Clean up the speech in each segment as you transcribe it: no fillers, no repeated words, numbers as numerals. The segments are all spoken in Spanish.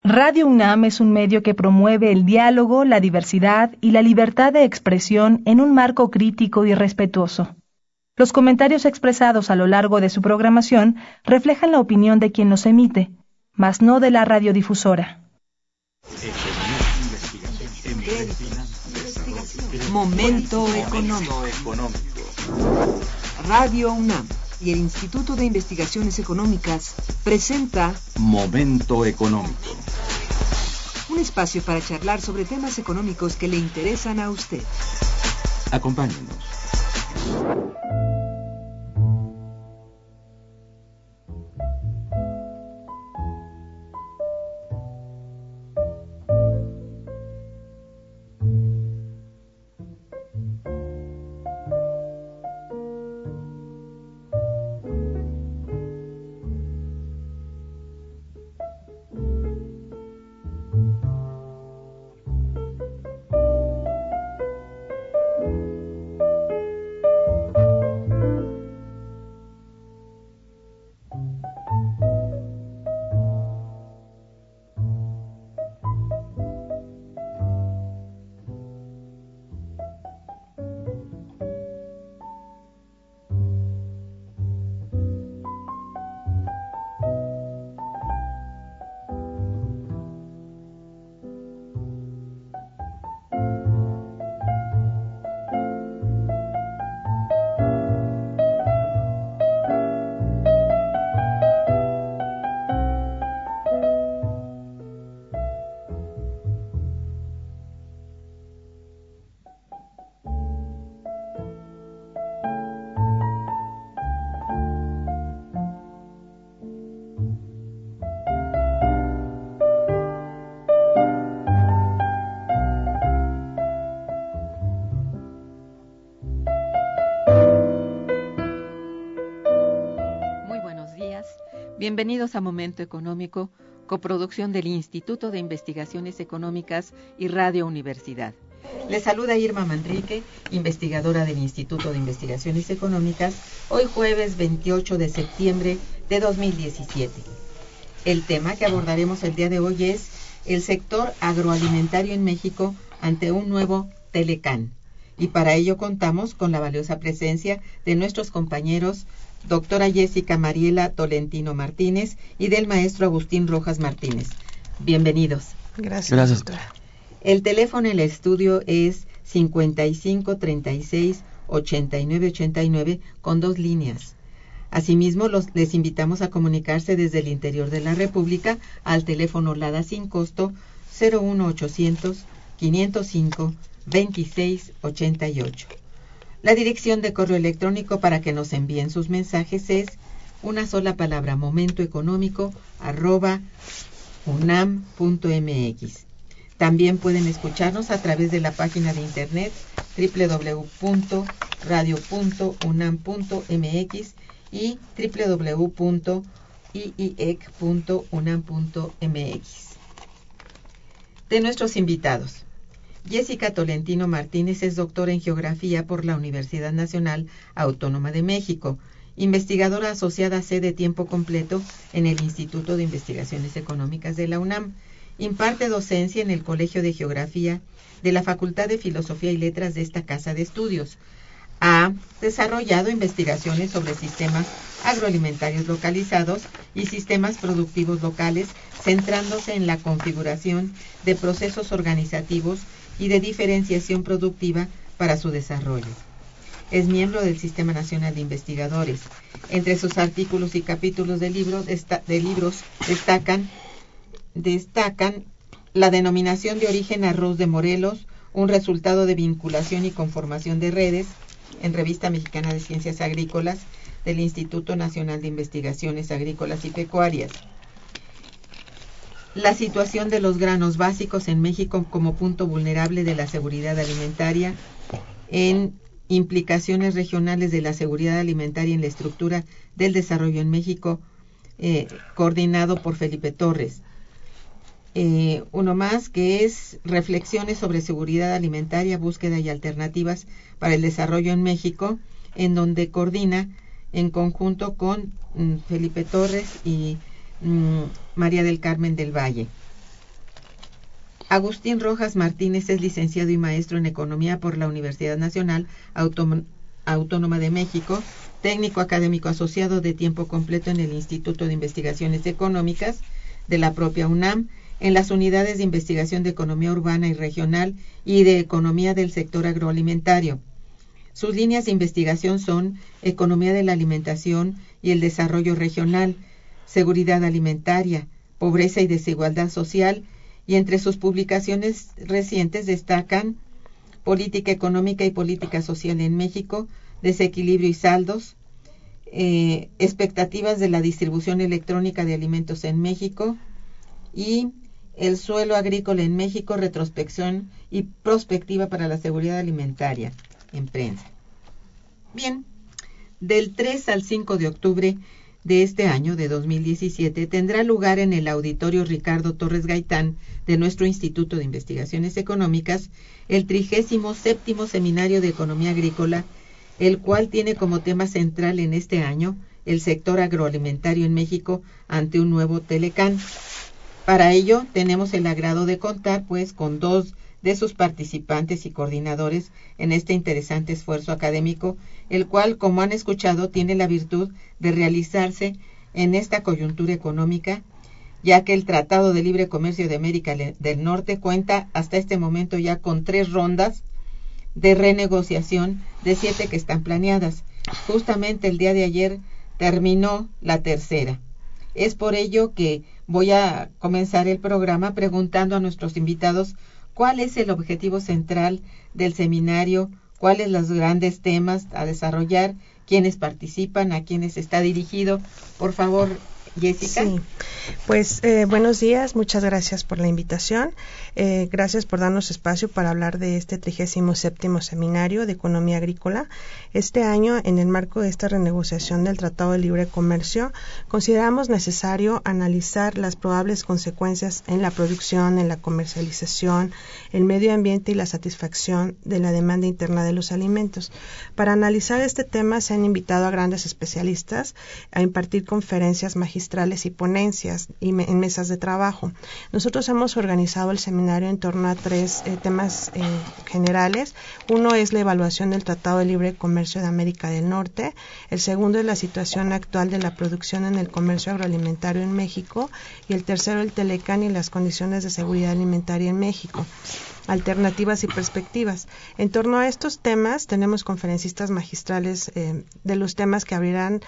Radio UNAM es un medio que promueve el diálogo, la diversidad y la libertad de expresión en un marco crítico y respetuoso. Los comentarios expresados a lo largo de su programación reflejan la opinión de quien los emite, mas no de la radiodifusora. Momento económico. Radio UNAM y el Instituto de Investigaciones Económicas presenta Momento económico. Un espacio para charlar sobre temas económicos que le interesan a usted. Acompáñenos. Bienvenidos a Momento Económico, coproducción del Instituto de Investigaciones Económicas y Radio Universidad. Les saluda Irma Manrique, investigadora del Instituto de Investigaciones Económicas, hoy jueves 28 de septiembre de 2017. El tema que abordaremos el día de hoy es el sector agroalimentario en México ante un nuevo Telecán. Y para ello contamos con la valiosa presencia de nuestros compañeros doctora Jessica Mariela Tolentino Martínez y del maestro Agustín Rojas Martínez. Bienvenidos. Gracias, doctora. El teléfono en el estudio es 55 36 89 89 con 2 líneas. Asimismo, les invitamos a comunicarse desde el interior de la República al teléfono LADA sin costo 01800 505 26 88. La dirección de correo electrónico para que nos envíen sus mensajes es una sola palabra, momentoeconómico@unam.mx. También pueden escucharnos a través de la página de internet www.radio.unam.mx y www.iiec.unam.mx. De nuestros invitados, Jessica Tolentino Martínez es doctora en Geografía por la Universidad Nacional Autónoma de México, investigadora asociada C de tiempo completo en el Instituto de Investigaciones Económicas de la UNAM. Imparte docencia en el Colegio de Geografía de la Facultad de Filosofía y Letras de esta casa de estudios. Ha desarrollado investigaciones sobre sistemas agroalimentarios localizados y sistemas productivos locales, centrándose en la configuración de procesos organizativos y de diferenciación productiva para su desarrollo. Es miembro del Sistema Nacional de Investigadores. Entre sus artículos y capítulos de libros destacan la denominación de origen arroz de Morelos, un resultado de vinculación y conformación de redes, en Revista Mexicana de Ciencias Agrícolas del Instituto Nacional de Investigaciones Agrícolas y Pecuarias. La situación de los granos básicos en México como punto vulnerable de la seguridad alimentaria, en implicaciones regionales de la seguridad alimentaria en la estructura del desarrollo en México, coordinado por Felipe Torres. Uno más que es Reflexiones sobre seguridad alimentaria, búsqueda y alternativas para el desarrollo en México, en donde coordina en conjunto con Felipe Torres y María del Carmen del Valle. Agustín Rojas Martínez es licenciado y maestro en Economía por la Universidad Nacional Autónoma de México, técnico académico asociado de tiempo completo en el Instituto de Investigaciones Económicas de la propia UNAM, en las unidades de investigación de economía urbana y regional y de economía del sector agroalimentario. Sus líneas de investigación son economía de la alimentación y el desarrollo regional, seguridad alimentaria, pobreza y desigualdad social, y entre sus publicaciones recientes destacan Política económica y política social en México, Desequilibrio y saldos, Expectativas de la distribución electrónica de alimentos en México y El suelo agrícola en México, retrospección y prospectiva para la seguridad alimentaria en prensa. Bien, del 3 al 5 de octubre de este año, de 2017, tendrá lugar en el Auditorio Ricardo Torres Gaitán de nuestro Instituto de Investigaciones Económicas el 37º Seminario de Economía Agrícola, el cual tiene como tema central en este año el sector agroalimentario en México ante un nuevo Telecán. Para ello tenemos el agrado de contar pues con dos de sus participantes y coordinadores en este interesante esfuerzo académico, el cual, como han escuchado, tiene la virtud de realizarse en esta coyuntura económica, ya que el Tratado de Libre Comercio de América del Norte cuenta hasta este momento ya con 3 rondas de renegociación de 7 que están planeadas. Justamente el día de ayer terminó la tercera. Es por ello que voy a comenzar el programa preguntando a nuestros invitados cuál es el objetivo central del seminario, cuáles los grandes temas a desarrollar, quiénes participan, a quiénes está dirigido. Por favor, Jessica. Sí, pues buenos días, muchas gracias por la invitación, gracias por darnos espacio para hablar de este 37º Seminario de Economía Agrícola. Este año, en el marco de esta renegociación del Tratado de Libre Comercio, consideramos necesario analizar las probables consecuencias en la producción, en la comercialización, el medio ambiente y la satisfacción de la demanda interna de los alimentos. Para analizar este tema se han invitado a grandes especialistas a impartir conferencias magistrales y ponencias en mesas de trabajo. Nosotros hemos organizado el seminario en torno a 3 temas generales. Uno es la evaluación del Tratado de Libre Comercio de América del Norte. El segundo es la situación actual de la producción en el comercio agroalimentario en México. Y el tercero, el Telecán y las condiciones de seguridad alimentaria en México. Alternativas y perspectivas. En torno a estos temas tenemos conferencistas magistrales de los temas que abrirán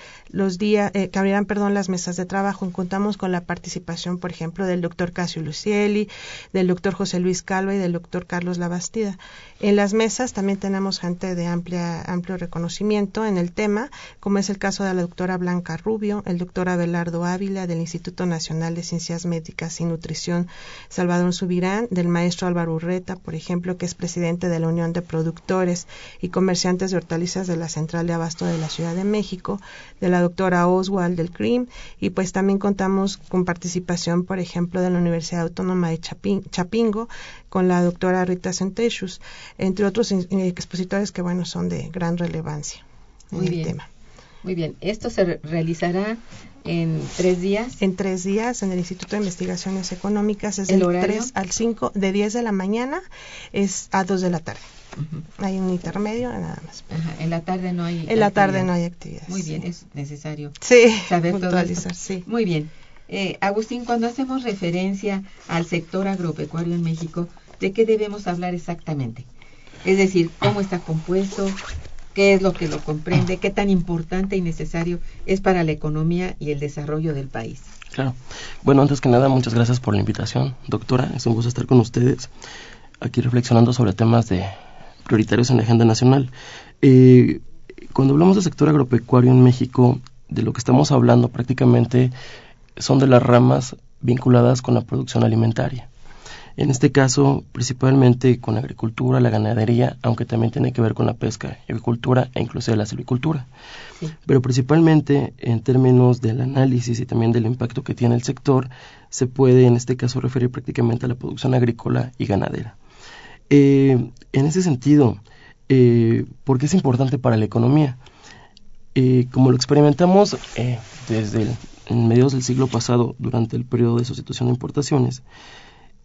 las mesas de trabajo. Contamos con la participación, por ejemplo, del doctor Casio Lucielli, del doctor José Luis Calva y del doctor Carlos Labastida. En las mesas también tenemos gente de amplio reconocimiento en el tema, como es el caso de la doctora Blanca Rubio, el doctor Abelardo Ávila del Instituto Nacional de Ciencias Médicas y Nutrición Salvador Subirán, del maestro Álvaro Urreta, por ejemplo, que es presidente de la Unión de Productores y Comerciantes de Hortalizas de la Central de Abasto de la Ciudad de México, de la doctora Oswald del CRIM, y pues también contamos con participación, por ejemplo, de la Universidad Autónoma de Chapingo, con la doctora Rita Centellus, entre otros expositores que, bueno, son de gran relevancia en el tema. Muy bien, esto se realizará en 3 días. En 3 días en el Instituto de Investigaciones Económicas, es del 3 al 5, de 10 de la mañana es a 2 de la tarde. Uh-huh. Hay un intermedio nada más. Ajá. En la tarde no hay. En la tarde no hay actividades. Muy bien, es necesario saber puntualizar. Sí. Muy bien. Agustín, cuando hacemos referencia al sector agropecuario en México, ¿de qué debemos hablar exactamente? Es decir, ¿cómo está compuesto? ¿Qué es lo que lo comprende? ¿Qué tan importante y necesario es para la economía y el desarrollo del país? Claro. Bueno, antes que nada, muchas gracias por la invitación, doctora. Es un gusto estar con ustedes aquí reflexionando sobre temas prioritarios en la agenda nacional. Cuando hablamos del sector agropecuario en México, de lo que estamos hablando prácticamente son de las ramas vinculadas con la producción alimentaria. En este caso, principalmente con la agricultura, la ganadería, aunque también tiene que ver con la pesca y avicultura e inclusive la silvicultura. Sí. Pero principalmente en términos del análisis y también del impacto que tiene el sector, se puede en este caso referir prácticamente a la producción agrícola y ganadera. En ese sentido, ¿por qué es importante para la economía? Como lo experimentamos desde mediados del siglo pasado, durante el periodo de sustitución de importaciones,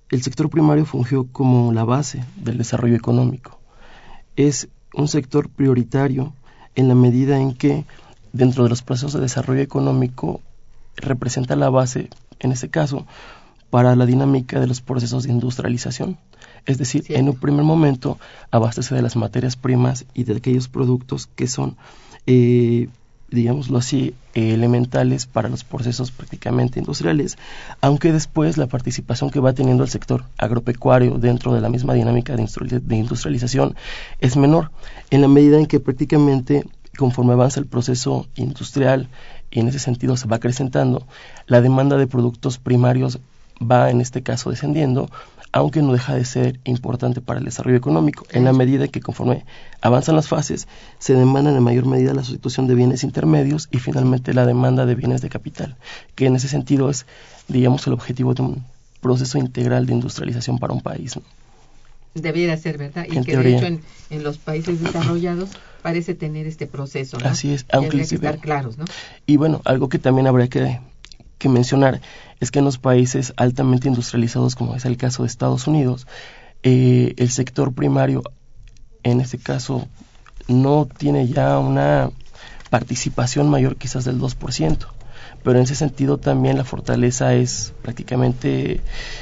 el sector primario fungió como la base del desarrollo económico. Es un sector prioritario en la medida en que dentro de los procesos de desarrollo económico representa la base, en este caso, para la dinámica de los procesos de industrialización. Es decir, en un primer momento abastece de las materias primas y de aquellos productos que son, digámoslo así, elementales para los procesos prácticamente industriales, aunque después la participación que va teniendo el sector agropecuario dentro de la misma dinámica de industrialización es menor, en la medida en que prácticamente conforme avanza el proceso industrial y en ese sentido se va acrecentando, la demanda de productos primarios va en este caso descendiendo, aunque no deja de ser importante para el desarrollo económico, en la medida que conforme avanzan las fases, se demanda en mayor medida la sustitución de bienes intermedios y finalmente la demanda de bienes de capital, que en ese sentido es, digamos, el objetivo de un proceso integral de industrialización para un país, ¿no? Debiera ser, ¿verdad? Y En que teoría. de hecho en los países desarrollados parece tener este proceso, ¿no? Así es, aunque habría que estar claros, ¿no? Y bueno, algo que también habría que mencionar es que en los países altamente industrializados, como es el caso de Estados Unidos, el sector primario, en este caso, no tiene ya una participación mayor quizás del 2%, pero en ese sentido también la fortaleza es prácticamente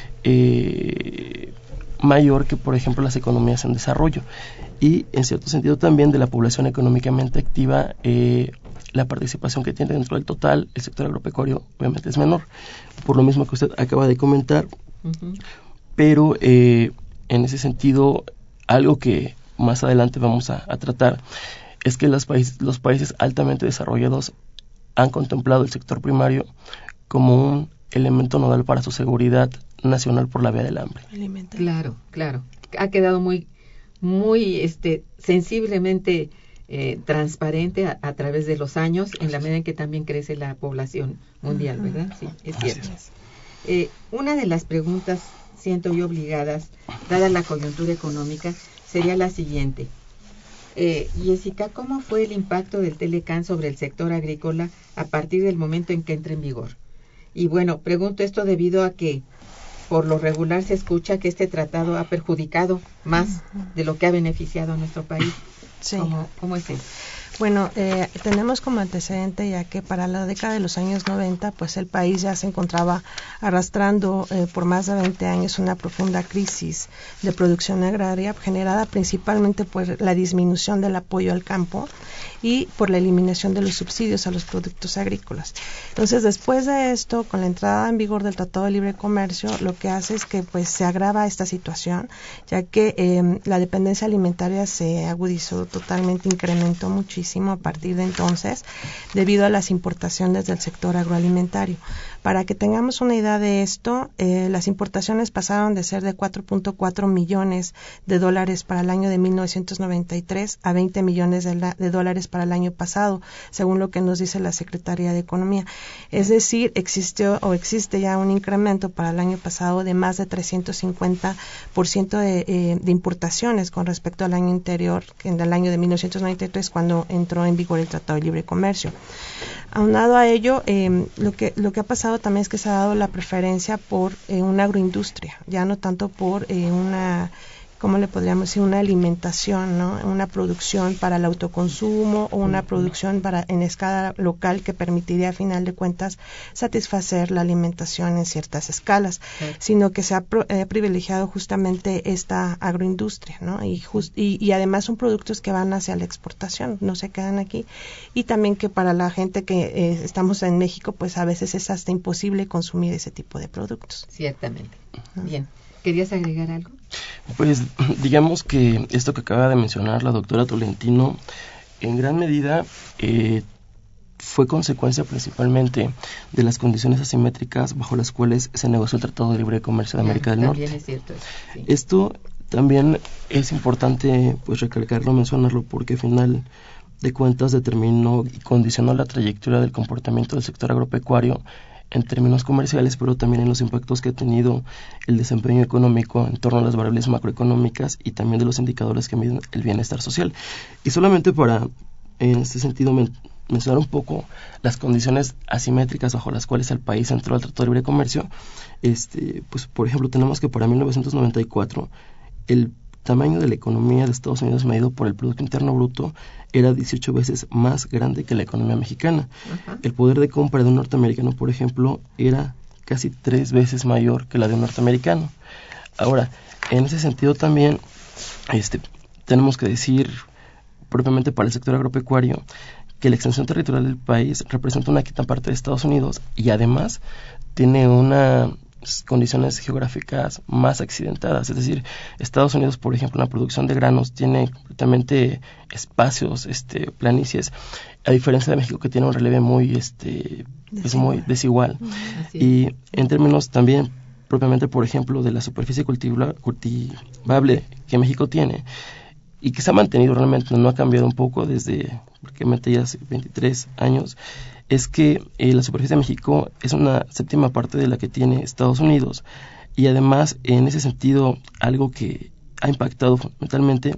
mayor que, por ejemplo, las economías en desarrollo. Y en cierto sentido también de la población económicamente activa, la participación que tiene dentro del total, el sector agropecuario obviamente es menor, por lo mismo que usted acaba de comentar, pero en ese sentido, algo que más adelante vamos a tratar, es que los países altamente desarrollados han contemplado el sector primario como un elemento nodal para su seguridad nacional por la vía del hambre. Claro, claro. Ha quedado muy sensiblemente transparente a través de los años, en la medida en que también crece la población mundial, ¿verdad? Sí, es cierto. Una de las preguntas, siento yo obligadas, dada la coyuntura económica, sería la siguiente. Jessica, ¿cómo fue el impacto del Telecán sobre el sector agrícola a partir del momento en que entra en vigor? Y bueno, pregunto esto debido a que por lo regular se escucha que este tratado ha perjudicado más de lo que ha beneficiado a nuestro país. Sí. ¿Cómo es eso? Bueno, tenemos como antecedente ya que para la década de los años 90, pues el país ya se encontraba arrastrando por más de 20 años una profunda crisis de producción agraria generada principalmente por la disminución del apoyo al campo y por la eliminación de los subsidios a los productos agrícolas. Entonces, después de esto, con la entrada en vigor del Tratado de Libre Comercio, lo que hace es que pues se agrava esta situación, ya que la dependencia alimentaria se agudizó totalmente, incrementó muchísimo a partir de entonces, debido a las importaciones del sector agroalimentario. Para que tengamos una idea de esto, las importaciones pasaron de ser de 4.4 millones de dólares para el año de 1993 a 20 millones de dólares para el año pasado, según lo que nos dice la Secretaría de Economía. Es decir, existe ya un incremento para el año pasado de más de 350% de importaciones con respecto al año anterior, en el año de 1993, cuando entró en vigor el Tratado de Libre Comercio. Aunado a ello, lo que ha pasado también es que se ha dado la preferencia por una agroindustria, ya no tanto por ¿cómo le podríamos decir? Una alimentación, ¿no? Una producción para el autoconsumo o una producción en escala local que permitiría a final de cuentas satisfacer la alimentación en ciertas escalas, sino que se ha privilegiado justamente esta agroindustria, ¿no? Y además son productos que van hacia la exportación, no se quedan aquí, y también que para la gente que estamos en México, pues a veces es hasta imposible consumir ese tipo de productos. Ciertamente. Bien. ¿Querías agregar algo? Pues digamos que esto que acaba de mencionar la doctora Tolentino, en gran medida fue consecuencia principalmente de las condiciones asimétricas bajo las cuales se negoció el Tratado de Libre Comercio de América del Norte. También es cierto. Sí. Esto también es importante pues recalcarlo, mencionarlo, porque al final de cuentas determinó y condicionó la trayectoria del comportamiento del sector agropecuario en términos comerciales, pero también en los impactos que ha tenido el desempeño económico en torno a las variables macroeconómicas y también de los indicadores que miden el bienestar social. Y solamente para, en este sentido, mencionar un poco las condiciones asimétricas bajo las cuales el país entró al Tratado de Libre Comercio. Pues por ejemplo tenemos que para 1994 el tamaño de la economía de Estados Unidos medido por el Producto Interno Bruto era 18 veces más grande que la economía mexicana. Uh-huh. El poder de compra de un norteamericano, por ejemplo, era casi 3 veces mayor que la de un norteamericano. Ahora, en ese sentido también tenemos que decir, propiamente para el sector agropecuario, que la extensión territorial del país representa una quinta parte de Estados Unidos y además tiene unas condiciones geográficas más accidentadas. Es decir, Estados Unidos, por ejemplo, en la producción de granos tiene completamente espacios, planicies, a diferencia de México, que tiene un relieve muy, es muy desigual. Y en términos también propiamente, por ejemplo, de la superficie cultivable que México tiene y que se ha mantenido realmente, no ha cambiado un poco desde prácticamente ya hace 23 años, es que la superficie de México es una séptima parte de la que tiene Estados Unidos. Y además, en ese sentido, algo que ha impactado fundamentalmente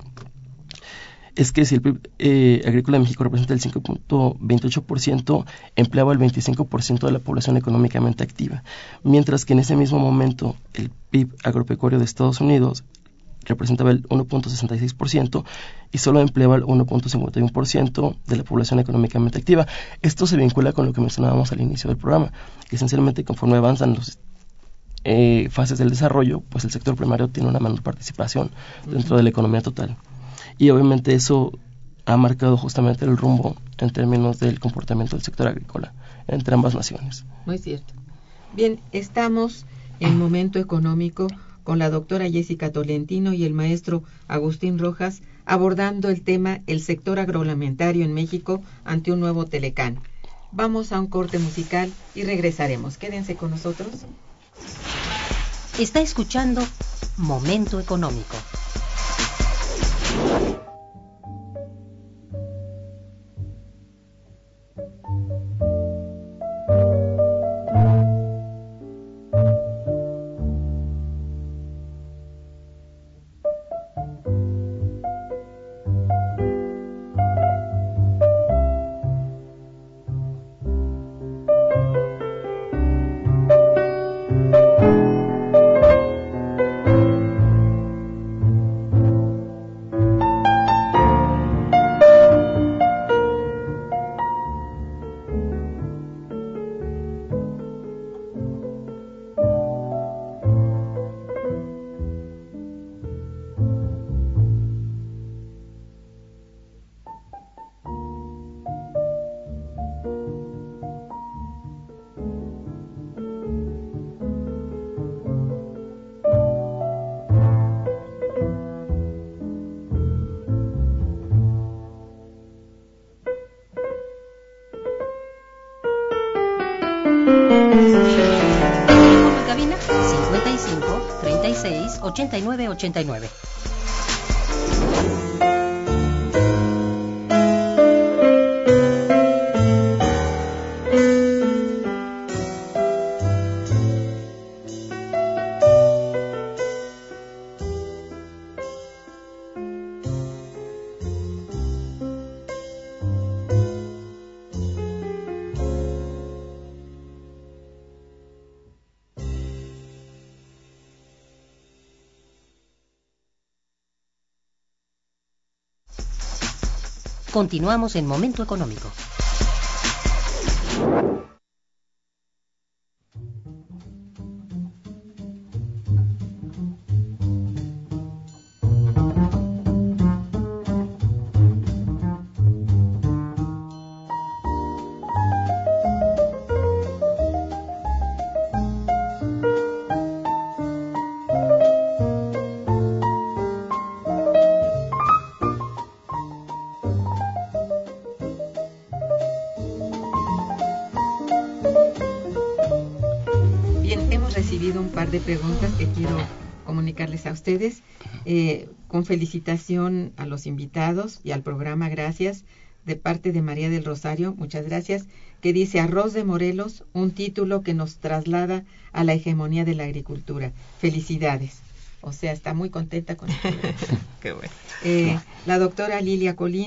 es que si el PIB agrícola de México representa el 5.28%, empleaba el 25% de la población económicamente activa, mientras que en ese mismo momento el PIB agropecuario de Estados Unidos representaba el 1.66% y solo empleaba el 1.51% de la población económicamente activa. Esto se vincula con lo que mencionábamos al inicio del programa, que esencialmente conforme avanzan las fases del desarrollo, pues el sector primario tiene una menor participación dentro de la economía total. Y obviamente eso ha marcado justamente el rumbo en términos del comportamiento del sector agrícola entre ambas naciones. Muy cierto. Bien, estamos en Momento Económico con la doctora Jessica Tolentino y el maestro Agustín Rojas abordando el tema el sector agroalimentario en México ante un nuevo Telecán. Vamos a un corte musical y regresaremos. Quédense con nosotros. Está escuchando Momento Económico. Cabina 55 36 89 89. Continuamos en Momento Económico. De preguntas que quiero comunicarles a ustedes, con felicitación a los invitados y al programa, gracias, de parte de María del Rosario, muchas gracias, que dice: Arroz de Morelos, un título que nos traslada a la hegemonía de la agricultura. Felicidades. O sea, está muy contenta con el programa. Qué bueno. La doctora Lilia Colín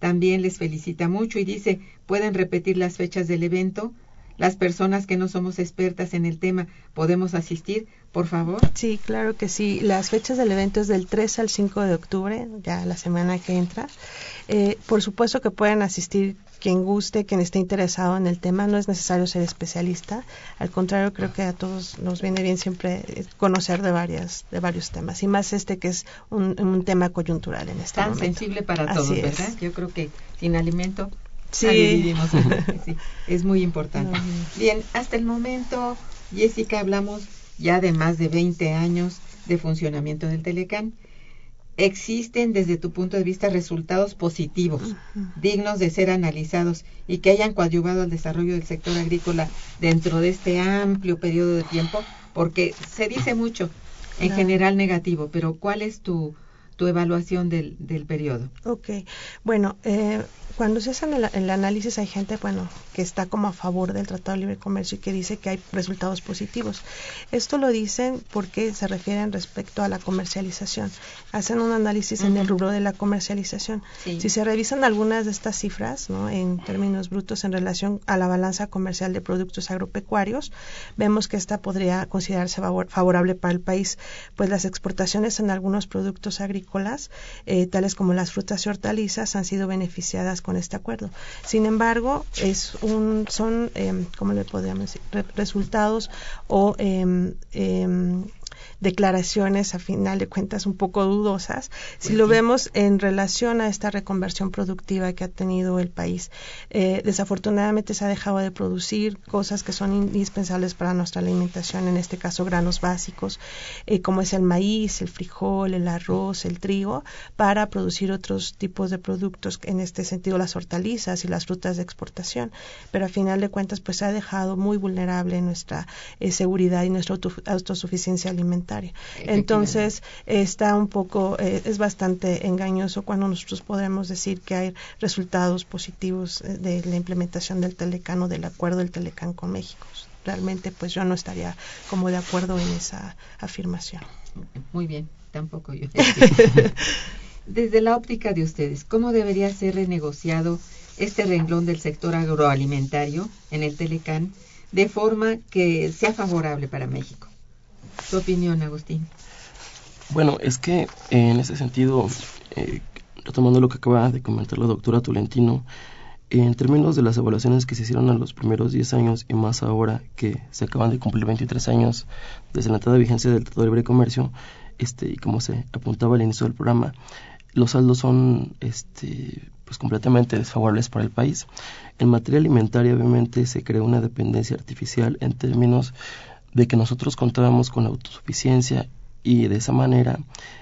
también les felicita mucho y dice, ¿pueden repetir las fechas del evento? Las personas que no somos expertas en el tema, ¿podemos asistir, por favor? Sí, claro que sí. Las fechas del evento es del 3 al 5 de octubre, ya la semana que entra. Por supuesto que pueden asistir quien guste, quien esté interesado en el tema. No es necesario ser especialista. Al contrario, creo que a todos nos viene bien siempre conocer de varios temas. Y más que es un tema coyuntural en este momento. Tan sensible para todos, Así ¿verdad? es. Yo creo que sin alimento... Sí. Vivimos, sí, es muy importante. Bien, hasta el momento, Jessica, hablamos ya de más de 20 años de funcionamiento del Telecán. ¿Existen desde tu punto de vista resultados positivos, dignos de ser analizados y que hayan coadyuvado al desarrollo del sector agrícola dentro de este amplio periodo de tiempo? Porque se dice mucho, en general negativo, pero ¿cuál es tu evaluación del periodo? Ok, bueno, cuando se hace el análisis hay gente, que está como a favor del Tratado de Libre Comercio y que dice que hay resultados positivos. Esto lo dicen porque se refieren respecto a la comercialización. Hacen un análisis en el rubro de la comercialización. Sí. Si se revisan algunas de estas cifras, ¿no?, en términos brutos en relación a la balanza comercial de productos agropecuarios, vemos que esta podría considerarse favorable para el país, pues las exportaciones en algunos productos agrícolas, tales como las frutas y hortalizas, han sido beneficiadas con este acuerdo. Sin embargo, son ¿cómo le podríamos decir? Resultados o declaraciones a final de cuentas un poco dudosas si lo vemos en relación a esta reconversión productiva que ha tenido el país. Desafortunadamente se ha dejado de producir cosas que son indispensables para nuestra alimentación, en este caso granos básicos, como es el maíz, el frijol, el arroz, el trigo, para producir otros tipos de productos, en este sentido las hortalizas y las frutas de exportación, pero a final de cuentas pues se ha dejado muy vulnerable nuestra seguridad y nuestra autosuficiencia alimentaria. Entonces está un poco, es bastante engañoso cuando nosotros podemos decir que hay resultados positivos de la implementación del Telecán o del acuerdo del Telecán con México. Realmente pues yo no estaría como de acuerdo en esa afirmación. Muy bien, tampoco yo. Desde la óptica de ustedes, ¿cómo debería ser renegociado este renglón del sector agroalimentario en el Telecán de forma que sea favorable para México? ¿Tu opinión, Agustín? Bueno, es que en ese sentido, retomando lo que acaba de comentar la doctora Tolentino, en términos de las evaluaciones que se hicieron en los primeros 10 años y más ahora que se acaban de cumplir 23 años desde la entrada de vigencia del Tratado de Libre Comercio, y como se apuntaba al inicio del programa, los saldos son pues completamente desfavorables para el país. En materia alimentaria, obviamente, se creó una dependencia artificial en términos de que nosotros contábamos con la autosuficiencia y de esa manera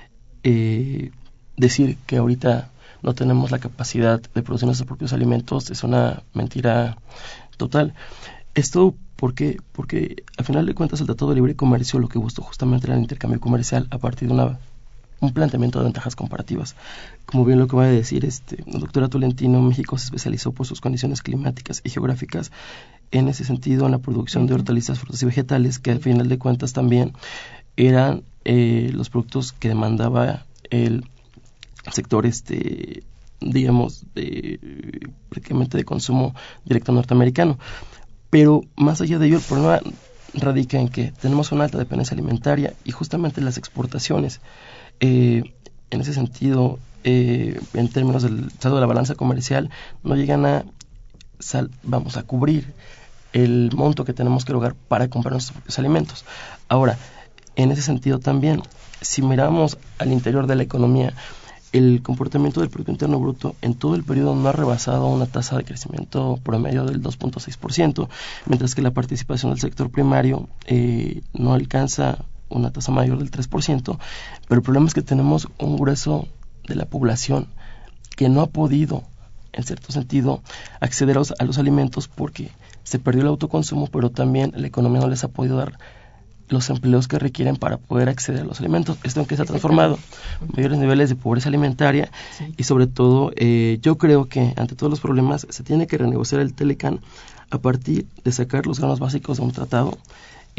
decir que ahorita no tenemos la capacidad de producir nuestros propios alimentos es una mentira total. Esto porque al final de cuentas el Tratado de Libre Comercio lo que buscó justamente era el intercambio comercial a partir de un planteamiento de ventajas comparativas. Como bien lo que va a decir la doctora Tolentino, México se especializó por sus condiciones climáticas y geográficas en ese sentido en la producción de hortalizas, frutas y vegetales, que al final de cuentas también eran los productos que demandaba el sector digamos prácticamente de consumo directo norteamericano. Pero más allá de ello, el problema radica en que tenemos una alta dependencia alimentaria y justamente las exportaciones en ese sentido en términos del saldo de la balanza comercial no llegan a cubrir el monto que tenemos que lograr para comprar nuestros propios alimentos. Ahora, en ese sentido también, si miramos al interior de la economía, el comportamiento del Producto Interno Bruto en todo el periodo no ha rebasado una tasa de crecimiento promedio del 2.6%, mientras que la participación del sector primario no alcanza una tasa mayor del 3%, pero el problema es que tenemos un grueso de la población que no ha podido, en cierto sentido, acceder a los alimentos porque se perdió el autoconsumo, pero también la economía no les ha podido dar los empleos que requieren para poder acceder a los alimentos. Esto en que se ha transformado, mayores niveles de pobreza alimentaria, sí. Y sobre todo yo creo que ante todos los problemas se tiene que renegociar el Telecán a partir de sacar los granos básicos de un tratado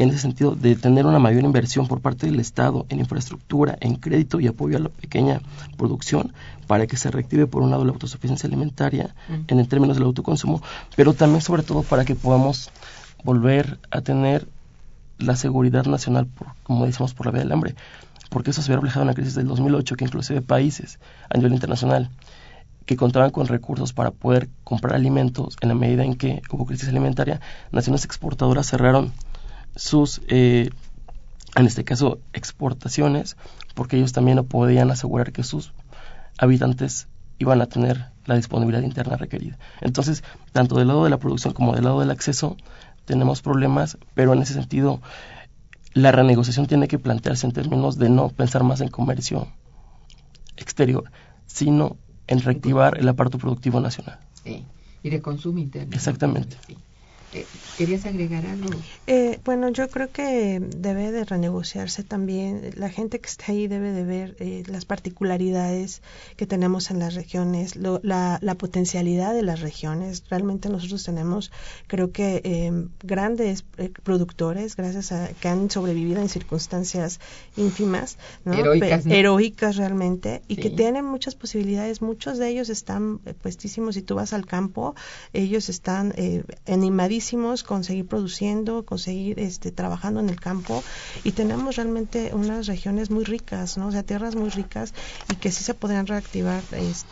en ese sentido de tener una mayor inversión por parte del Estado en infraestructura, en crédito y apoyo a la pequeña producción para que se reactive por un lado la autosuficiencia alimentaria en términos del autoconsumo, pero también sobre todo para que podamos volver a tener la seguridad nacional, como decimos, por la vía del hambre, porque eso se ve reflejado en la crisis del 2008, que inclusive países a nivel internacional que contaban con recursos para poder comprar alimentos, en la medida en que hubo crisis alimentaria, naciones exportadoras cerraron sus, en este caso, exportaciones, porque ellos también no podían asegurar que sus habitantes iban a tener la disponibilidad interna requerida. Entonces, tanto del lado de la producción como del lado del acceso, tenemos problemas, pero en ese sentido, la renegociación tiene que plantearse en términos de no pensar más en comercio exterior, sino en reactivar el aparato productivo nacional. Sí, y de consumo interno. Exactamente. Sí. ¿Querías agregar algo? Bueno, yo creo que debe de renegociarse también. La gente que está ahí debe de ver las particularidades que tenemos en las regiones, la potencialidad de las regiones. Realmente nosotros tenemos, creo que, grandes productores, gracias a que han sobrevivido en circunstancias ínfimas, ¿no? Heroicas, ¿no? Heroicas realmente, y sí, que tienen muchas posibilidades. Muchos de ellos están puestísimos. Si tú vas al campo, ellos están animadísimos con seguir produciendo, con seguir trabajando en el campo, y tenemos realmente unas regiones muy ricas, ¿no? O sea, tierras muy ricas, y que sí se podrían reactivar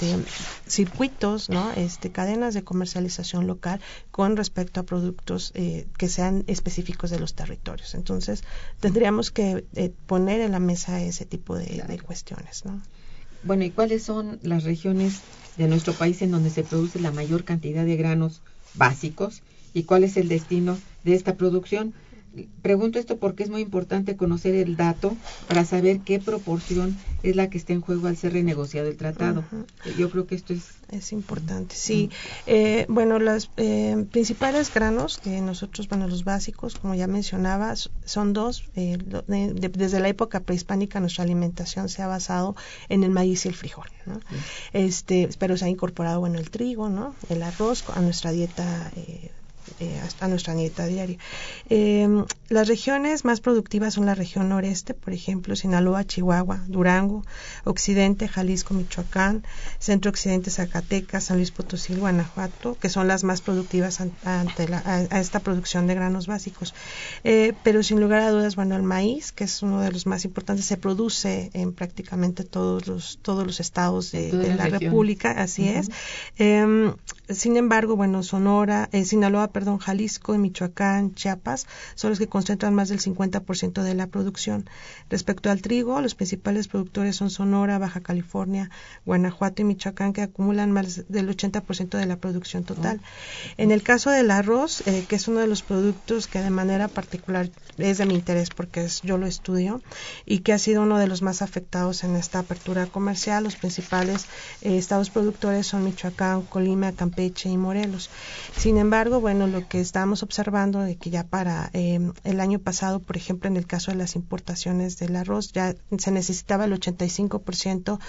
circuitos, ¿no? Cadenas de comercialización local con respecto a productos que sean específicos de los territorios. Entonces, tendríamos que poner en la mesa ese tipo de cuestiones, ¿no? Bueno, ¿y cuáles son las regiones de nuestro país en donde se produce la mayor cantidad de granos básicos? ¿Y cuál es el destino de esta producción? Pregunto esto porque es muy importante conocer el dato para saber qué proporción es la que está en juego al ser renegociado el tratado. Yo creo que esto es importante, sí. Bueno, los principales granos que nosotros, los básicos, como ya mencionaba, son dos. Desde la época prehispánica nuestra alimentación se ha basado en el maíz y el frijol, ¿no? Pero se ha incorporado, el trigo, ¿no? El arroz a nuestra dieta diaria. Las regiones más productivas son la región noreste, por ejemplo, Sinaloa, Chihuahua, Durango, occidente, Jalisco, Michoacán, centro occidente, Zacatecas, San Luis Potosí, Guanajuato, que son las más productivas a esta producción de granos básicos. Pero sin lugar a dudas, el maíz, que es uno de los más importantes, se produce en prácticamente todos los estados de la República, así es. Sin embargo, Sinaloa, Jalisco, Michoacán, Chiapas son los que concentran más del 50% de la producción. Respecto al trigo, los principales productores son Sonora, Baja California, Guanajuato y Michoacán, que acumulan más del 80% de la producción total. En el caso del arroz, que es uno de los productos que de manera particular es de mi interés porque yo lo estudio, y que ha sido uno de los más afectados en esta apertura comercial, los principales estados productores son Michoacán, Colima, Campeche y Morelos. Sin embargo, lo que estamos observando de que ya para el año pasado, por ejemplo, en el caso de las importaciones del arroz, ya se necesitaba el 85%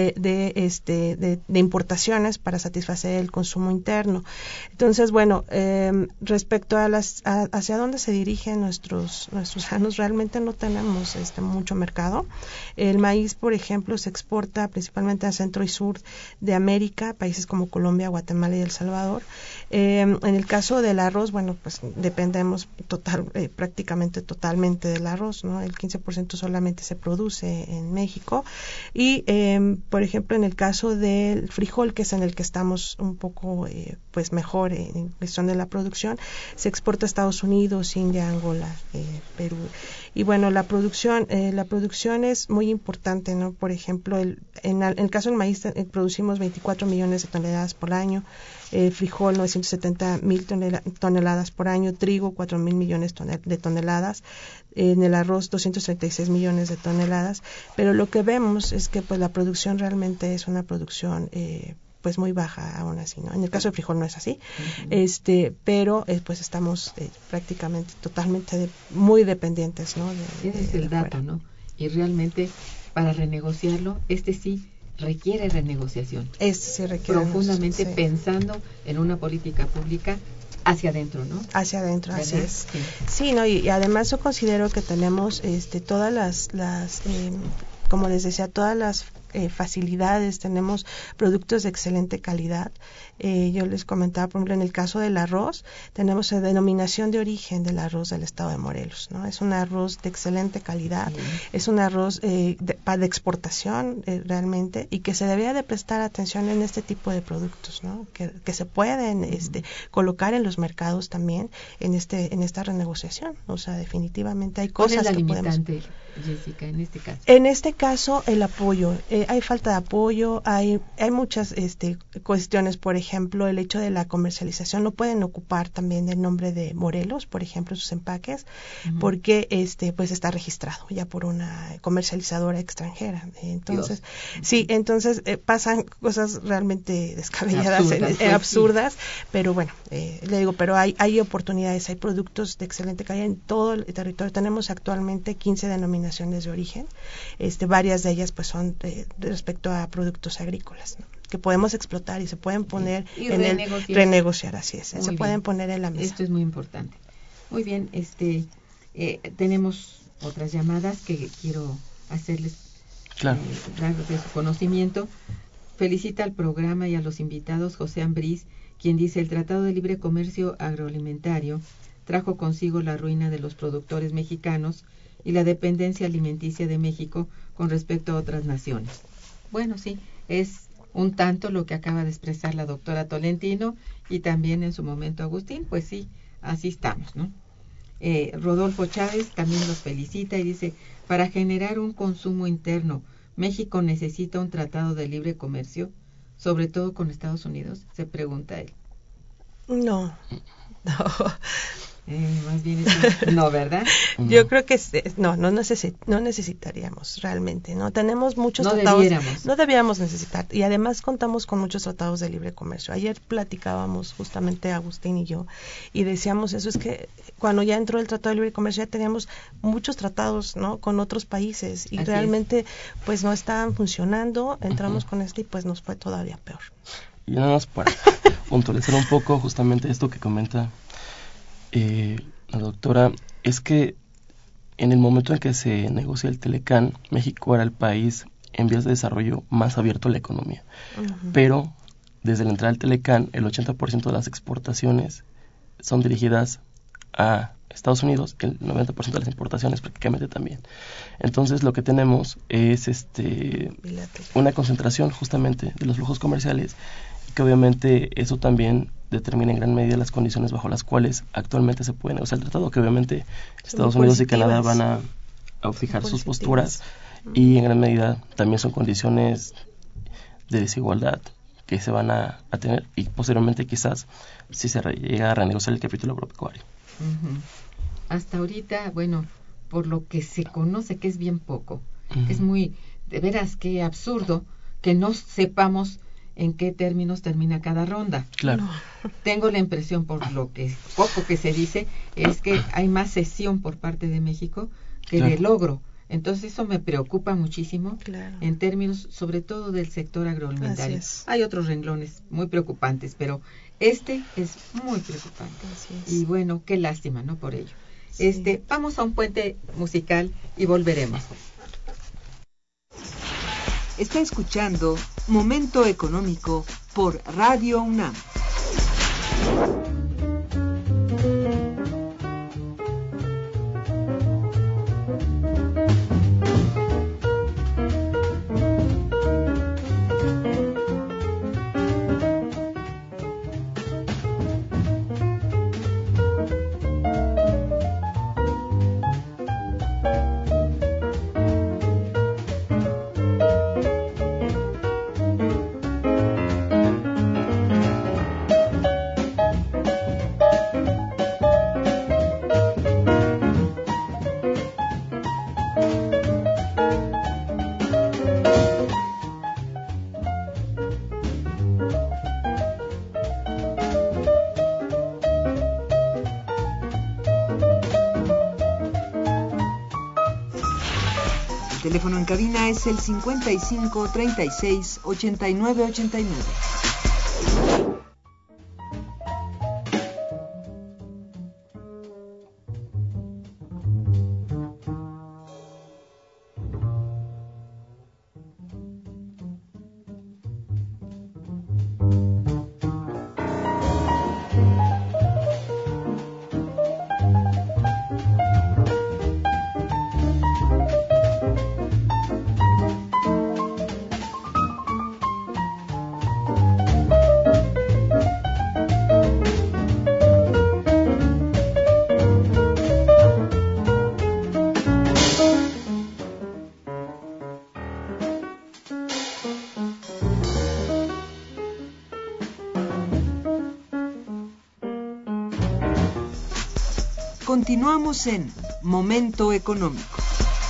de importaciones para satisfacer el consumo interno. Entonces, respecto a hacia dónde se dirigen nuestros granos, realmente no tenemos mucho mercado. El maíz, por ejemplo, se exporta principalmente al centro y sur de América, países como Colombia, Guatemala y El Salvador. En el caso del arroz, dependemos prácticamente totalmente del arroz, ¿no? El 15% solamente se produce en México, y por ejemplo en el caso del frijol, que es en el que estamos un poco mejor en cuestión de la producción, se exporta a Estados Unidos, India, Angola, Perú. Y la producción es muy importante, ¿no? Por ejemplo, en el caso del maíz producimos 24 millones de toneladas por año, frijol 970,000 toneladas por año, trigo 4,000 millones de toneladas, en el arroz 236 millones de toneladas, pero lo que vemos es que la producción realmente es una producción muy baja aún así, ¿no? En el caso del frijol no es así, pero estamos prácticamente totalmente muy dependientes, ¿no? Ese es el dato, ¿no? Y realmente para renegociarlo, sí requiere renegociación. Sí requiere profundamente pensando en una política pública hacia adentro, ¿no? Hacia adentro, así ¿verdad? es. Sí. Sí, no, y además yo considero que tenemos todas las como les decía, todas las facilidades, tenemos productos de excelente calidad. Yo les comentaba, por ejemplo, en el caso del arroz, tenemos la denominación de origen del arroz del estado de Morelos, ¿no? Es un arroz de excelente calidad, es un arroz de exportación realmente, y que se debería de prestar atención en este tipo de productos, ¿no? Que se pueden colocar en los mercados también en esta renegociación. O sea, definitivamente hay cosas ¿Cuál es la que podemos... limitante, Jessica, en este caso? En este caso, el apoyo. Hay falta de apoyo, hay muchas cuestiones. Por ejemplo, el hecho de la comercialización. No pueden ocupar también el nombre de Morelos, por ejemplo, sus empaques, porque pues está registrado ya por una comercializadora extranjera. Entonces, pasan cosas realmente descabelladas, absurdas, sí. Pero bueno, le digo, pero hay oportunidades, hay productos de excelente calidad en todo el territorio. Tenemos actualmente 15 denominaciones de origen, varias de ellas pues son respecto a productos agrícolas, ¿no? Que podemos explotar y se pueden poner y en renegociar, así es, se pueden poner en la mesa. Esto es muy importante. Muy bien, tenemos otras llamadas que quiero hacerles claro. Dar de su conocimiento. Felicita al programa y a los invitados José Ambriz, quien dice: el Tratado de Libre Comercio Agroalimentario trajo consigo la ruina de los productores mexicanos y la dependencia alimenticia de México con respecto a otras naciones. Bueno, sí, es un tanto lo que acaba de expresar la doctora Tolentino y también en su momento Agustín. Pues sí, así estamos, ¿no? Rodolfo Chávez también los felicita y dice: para generar un consumo interno, ¿México necesita un tratado de libre comercio, sobre todo con Estados Unidos?, se pregunta él. No. Más bien eso, no, ¿verdad? Yo creo que no necesitaríamos realmente, ¿no? Tenemos muchos tratados. No debiéramos necesitar, y además contamos con muchos tratados de libre comercio. Ayer platicábamos justamente Agustín y yo, y decíamos eso, es que cuando ya entró el Tratado de Libre Comercio ya teníamos muchos tratados, ¿no?, con otros países, y así realmente pues no estaban funcionando. Entramos con y pues nos fue todavía peor. Y nada más para puntualizar un poco justamente esto que comenta la doctora, es que en el momento en que se negocia el Telecán, México era el país en vías de desarrollo más abierto a la economía. Pero desde la entrada del Telecán, el 80% de las exportaciones son dirigidas a Estados Unidos, el 90% de las importaciones prácticamente también. Entonces lo que tenemos es una concentración justamente de los flujos comerciales, que obviamente eso también determina en gran medida las condiciones bajo las cuales actualmente se puede negociar el tratado, que obviamente Estados Unidos y Canadá van a fijar sus posturas, y en gran medida también son condiciones de desigualdad que se van a tener, y posteriormente quizás si se llega a renegociar el capítulo agropecuario. Hasta ahorita, bueno, por lo que se conoce, que es bien poco, es muy, de veras, qué absurdo que no sepamos en qué términos termina cada ronda. Claro. Tengo la impresión, por lo que poco que se dice, es que hay más cesión por parte de México que de logro. Entonces eso me preocupa muchísimo, en términos sobre todo del sector agroalimentario. Hay otros renglones muy preocupantes, pero este es muy preocupante. Y bueno, qué lástima, ¿no?, por ello. Sí. Vamos a un puente musical y volveremos. Está escuchando Momento Económico por Radio UNAM. El teléfono en cabina es el 55 36 89 89. Continuamos en Momento Económico.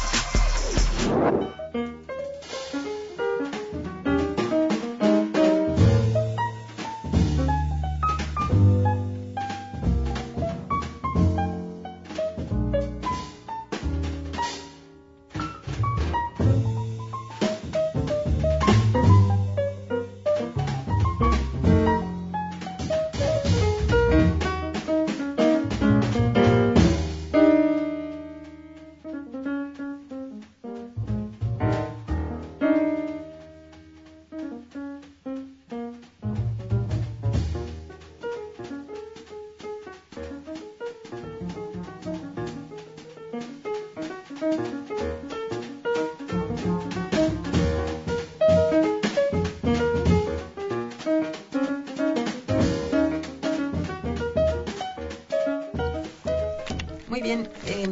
Muy bien,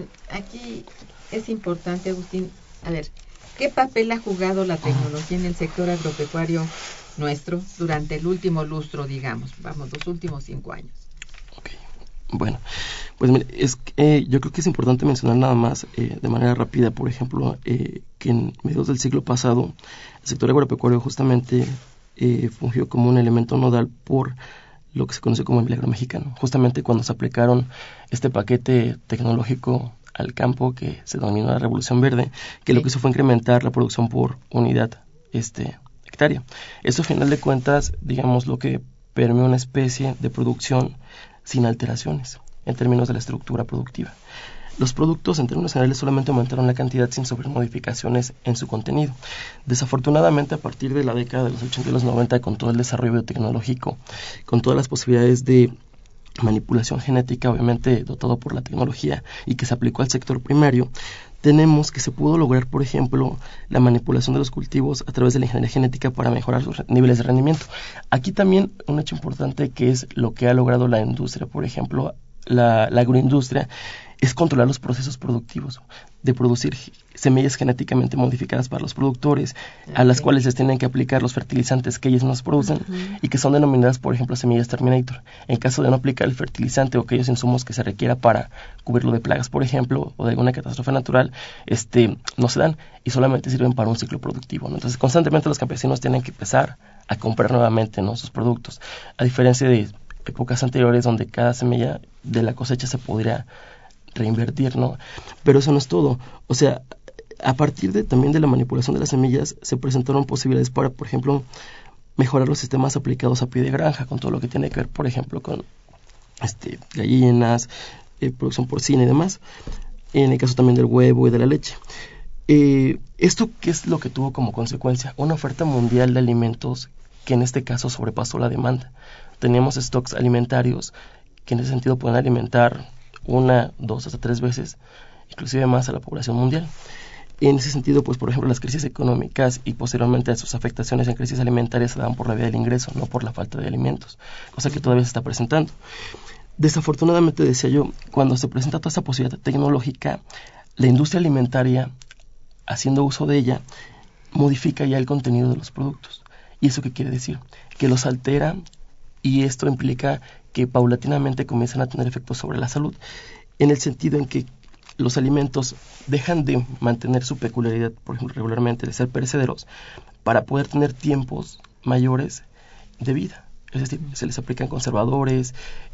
aquí es importante, Agustín, a ver, ¿qué papel ha jugado la tecnología en el sector agropecuario nuestro durante el último lustro, digamos, los últimos 5 años? Ok, bueno, pues mire, yo creo que es importante mencionar nada más de manera rápida, por ejemplo, que en mediados del siglo pasado el sector agropecuario justamente fungió como un elemento nodal por lo que se conoce como el milagro mexicano, justamente cuando se aplicaron este paquete tecnológico al campo que se denominó la Revolución Verde, que lo que hizo fue incrementar la producción por unidad hectárea. Esto, a final de cuentas, digamos, lo que permite una especie de producción sin alteraciones en términos de la estructura productiva. Los productos, en términos generales, solamente aumentaron la cantidad sin sufrir modificaciones en su contenido. Desafortunadamente, a partir de la década de los 80 y los 90, con todo el desarrollo biotecnológico, con todas las posibilidades de manipulación genética, obviamente dotado por la tecnología, y que se aplicó al sector primario, tenemos que se pudo lograr, por ejemplo, la manipulación de los cultivos a través de la ingeniería genética para mejorar sus niveles de rendimiento. Aquí también un hecho importante que es lo que ha logrado la industria, por ejemplo, la agroindustria, es controlar los procesos productivos, de producir semillas genéticamente modificadas para los productores, a las cuales les tienen que aplicar los fertilizantes que ellos nos producen y que son denominadas, por ejemplo, semillas Terminator. En caso de no aplicar el fertilizante o aquellos insumos que se requiera para cubrirlo de plagas, por ejemplo, o de alguna catástrofe natural, no se dan y solamente sirven para un ciclo productivo, ¿no? Entonces, constantemente los campesinos tienen que empezar a comprar nuevamente, ¿no?, sus productos, a diferencia de épocas anteriores donde cada semilla de la cosecha se podría reinvertir, ¿no? Pero eso no es todo. O sea, a partir también de la manipulación de las semillas se presentaron posibilidades para, por ejemplo, mejorar los sistemas aplicados a pie de granja, con todo lo que tiene que ver, por ejemplo, con gallinas, producción porcina y demás, en el caso también del huevo y de la leche. ¿Esto qué es lo que tuvo como consecuencia? Una oferta mundial de alimentos que en este caso sobrepasó la demanda. Teníamos stocks alimentarios que en ese sentido pueden alimentar 1, 2, hasta 3 veces, inclusive más, a la población mundial. En ese sentido, pues, por ejemplo, las crisis económicas y posteriormente sus afectaciones en crisis alimentarias se dan por la vía del ingreso, no por la falta de alimentos, cosa que todavía se está presentando. Desafortunadamente, decía yo, cuando se presenta toda esta posibilidad tecnológica, la industria alimentaria, haciendo uso de ella, modifica ya el contenido de los productos. ¿Y eso qué quiere decir? Que los altera, y esto implica que paulatinamente comienzan a tener efectos sobre la salud, en el sentido en que los alimentos dejan de mantener su peculiaridad, por ejemplo, regularmente de ser perecederos, para poder tener tiempos mayores de vida. Es decir, se les aplican conservadores,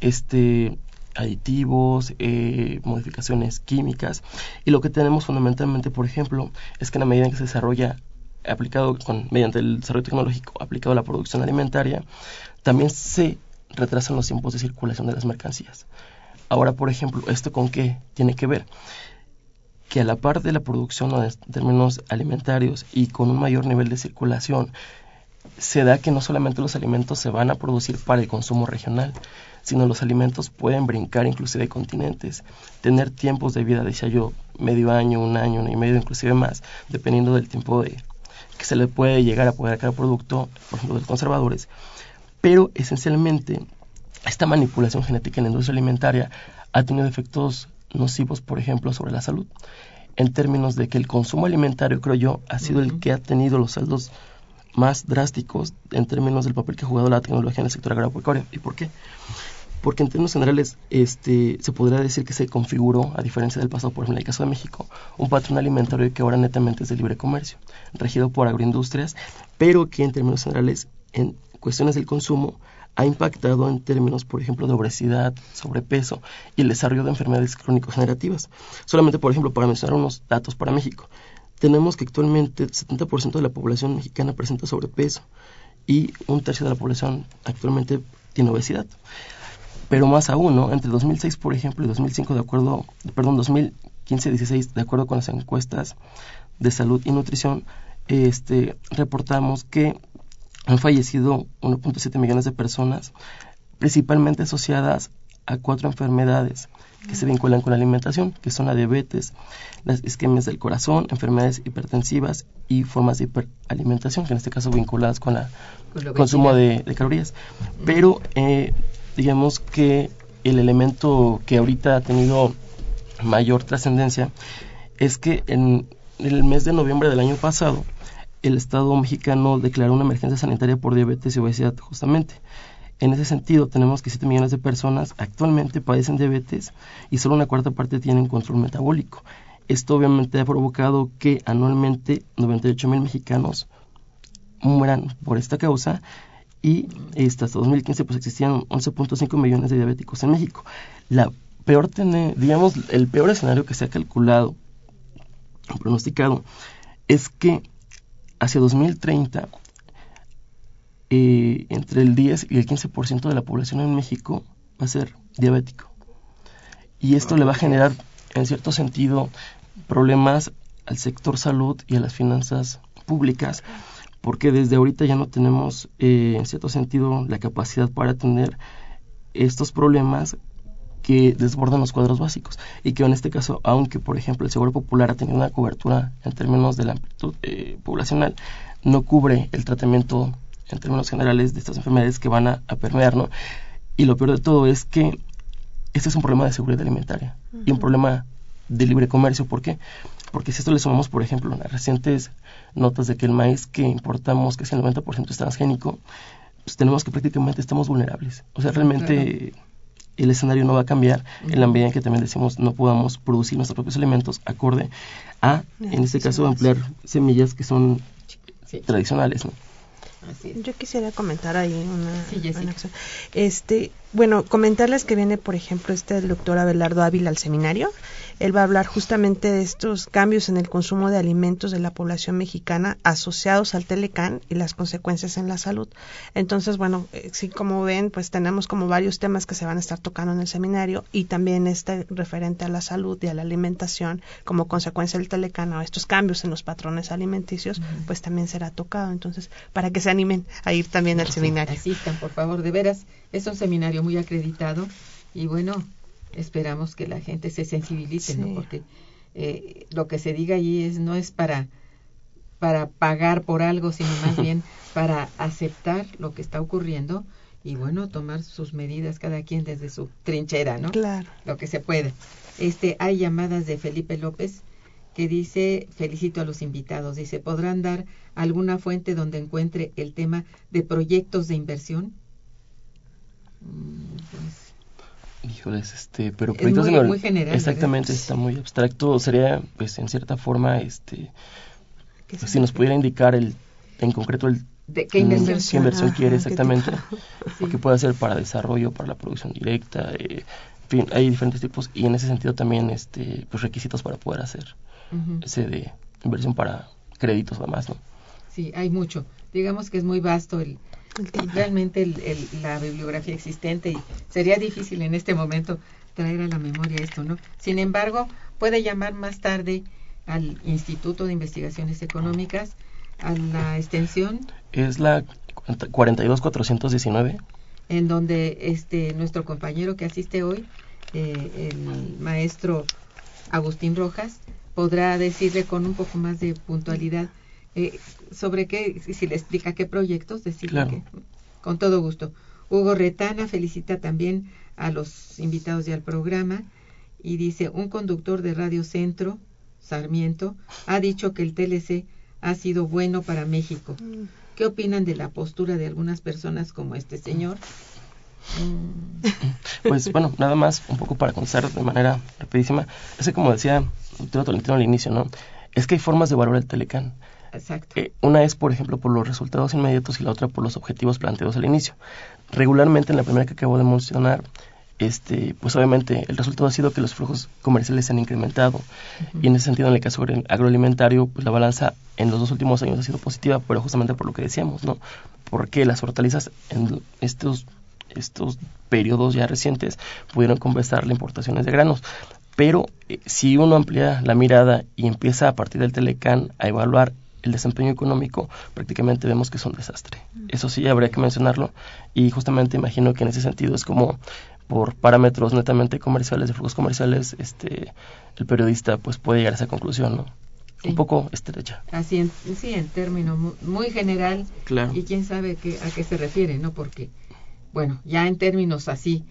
aditivos, modificaciones químicas, y lo que tenemos fundamentalmente, por ejemplo, es que en la medida en que se desarrolla mediante el desarrollo tecnológico aplicado a la producción alimentaria, también se retrasan los tiempos de circulación de las mercancías. Ahora, por ejemplo, ¿esto con qué tiene que ver? Que a la par de la producción en términos alimentarios y con un mayor nivel de circulación, se da que no solamente los alimentos se van a producir para el consumo regional, sino los alimentos pueden brincar inclusive continentes, tener tiempos de vida, decía yo, medio año, 1 año, 1 año y medio, inclusive más, dependiendo del tiempo que se le puede llegar a poner a cada producto, por ejemplo, de los conservadores. Pero esencialmente esta manipulación genética en la industria alimentaria ha tenido efectos nocivos, por ejemplo, sobre la salud, en términos de que el consumo alimentario, creo yo, ha sido el que ha tenido los saldos más drásticos en términos del papel que ha jugado la tecnología en el sector agropecuario. ¿Y por qué? porque en términos generales se podría decir que se configuró, a diferencia del pasado, por ejemplo, en el caso de México, un patrón alimentario que ahora netamente es de libre comercio, regido por agroindustrias, pero que en términos generales, en cuestiones del consumo, ha impactado en términos, por ejemplo, de obesidad, sobrepeso y el desarrollo de enfermedades crónico-generativas. Solamente, por ejemplo, para mencionar unos datos para México, tenemos que actualmente el 70% de la población mexicana presenta sobrepeso y un tercio de la población actualmente tiene obesidad. Pero más aún, ¿no? Entre 2006, por ejemplo, y 2005, 2015-16, de acuerdo con las encuestas de salud y nutrición, reportamos que han fallecido 1.7 millones de personas, principalmente asociadas a 4 enfermedades que se vinculan con la alimentación, que son la diabetes, las isquemias del corazón, enfermedades hipertensivas y formas de hiperalimentación, que en este caso vinculadas con el consumo de calorías. Pero digamos que el elemento que ahorita ha tenido mayor trascendencia es que en el mes de noviembre del año pasado, el Estado mexicano declaró una emergencia sanitaria por diabetes y obesidad justamente. En ese sentido, tenemos que 7 millones de personas actualmente padecen diabetes y solo una cuarta parte tienen control metabólico. Esto obviamente ha provocado que anualmente 98,000 mexicanos mueran por esta causa y hasta 2015 pues existían 11.5 millones de diabéticos en México. El peor escenario que se ha calculado o pronosticado es que hacia 2030 entre el 10 y el 15% de la población en México va a ser diabético. Y esto le va a generar, en cierto sentido, problemas al sector salud y a las finanzas públicas, porque desde ahorita ya no tenemos, en cierto sentido, la capacidad para atender estos problemas que desbordan los cuadros básicos y que en este caso, aunque por ejemplo el Seguro Popular ha tenido una cobertura en términos de la amplitud poblacional, no cubre el tratamiento en términos generales de estas enfermedades que van a permear, ¿no? Y lo peor de todo es que este es un problema de seguridad alimentaria y un problema de libre comercio. ¿Por qué? Porque si esto le sumamos, por ejemplo, las recientes notas de que el maíz que importamos, que es el 90% es transgénico, pues tenemos que prácticamente estamos vulnerables. O sea, realmente el escenario no va a cambiar en la medida en que también decimos no podamos producir nuestros propios alimentos acorde a, en este caso, emplear semillas que son tradicionales, ¿no? Yo quisiera comentar ahí una acción. Bueno, comentarles que viene, por ejemplo, el doctor Abelardo Ávila al seminario. Él va a hablar justamente de estos cambios en el consumo de alimentos de la población mexicana asociados al Telecán y las consecuencias en la salud. Entonces, bueno, sí, como ven, pues tenemos como varios temas que se van a estar tocando en el seminario y también referente a la salud y a la alimentación como consecuencia del Telecán o estos cambios en los patrones alimenticios, pues también será tocado. Entonces, para que se animen a ir también al seminario. Asistan, por favor, de veras, es un seminario muy acreditado y bueno, esperamos que la gente se sensibilice, ¿no? Porque lo que se diga allí no es para pagar por algo, sino más bien para aceptar lo que está ocurriendo y bueno, tomar sus medidas cada quien desde su trinchera, ¿no? Claro. Lo que se pueda. Hay llamadas de Felipe López que dice, felicito a los invitados, dice, ¿podrán dar alguna fuente donde encuentre el tema de proyectos de inversión? Híjoles, pero es muy general, exactamente, ¿verdad? Está muy abstracto. Sería, pues, en cierta forma, pues, si nos pudiera indicar en concreto ¿de qué inversión quiere exactamente? Porque puede ser para desarrollo, para la producción directa, en fin, hay diferentes tipos y en ese sentido también, pues, requisitos para poder hacer ese de inversión para créditos además, ¿no? Sí, hay mucho. Digamos que es muy vasto realmente la bibliografía existente y sería difícil en este momento traer a la memoria esto, ¿no? Sin embargo, puede llamar más tarde al Instituto de Investigaciones Económicas, a la extensión. Es la 42419. En donde nuestro compañero que asiste hoy, el maestro Agustín Rojas, podrá decirle con un poco más de puntualidad sobre qué, si le explica qué proyectos, decirle claro. Que con todo gusto. Hugo Retana felicita también a los invitados y al programa y dice, un conductor de Radio Centro, Sarmiento, ha dicho que el TLC ha sido bueno para México. ¿Qué opinan de la postura de algunas personas como este señor? Pues bueno, nada más un poco para contestar de manera rapidísima. Es que como decía el doctor Tolentino al inicio, ¿no? Es que hay formas de evaluar el Telecán. Exacto. Una es, por ejemplo, por los resultados inmediatos y la otra por los objetivos planteados al inicio. Regularmente, en la primera que acabo de mencionar, pues obviamente el resultado ha sido que los flujos comerciales se han incrementado. Y en ese sentido, en el caso agroalimentario, pues la balanza en los 2 últimos años ha sido positiva, pero justamente por lo que decíamos, ¿no? Porque las hortalizas en estos periodos ya recientes pudieron compensar las importaciones de granos. Pero si uno amplía la mirada y empieza a partir del Telecán a evaluar el desempeño económico, prácticamente vemos que es un desastre. Eso sí, habría que mencionarlo, y justamente imagino que en ese sentido es como por parámetros netamente comerciales, de flujos comerciales, el periodista pues puede llegar a esa conclusión, ¿no? Sí. Un poco estrecha. Así en término muy general, claro. Y quién sabe a qué se refiere, ¿no? Porque, bueno, ya en términos así,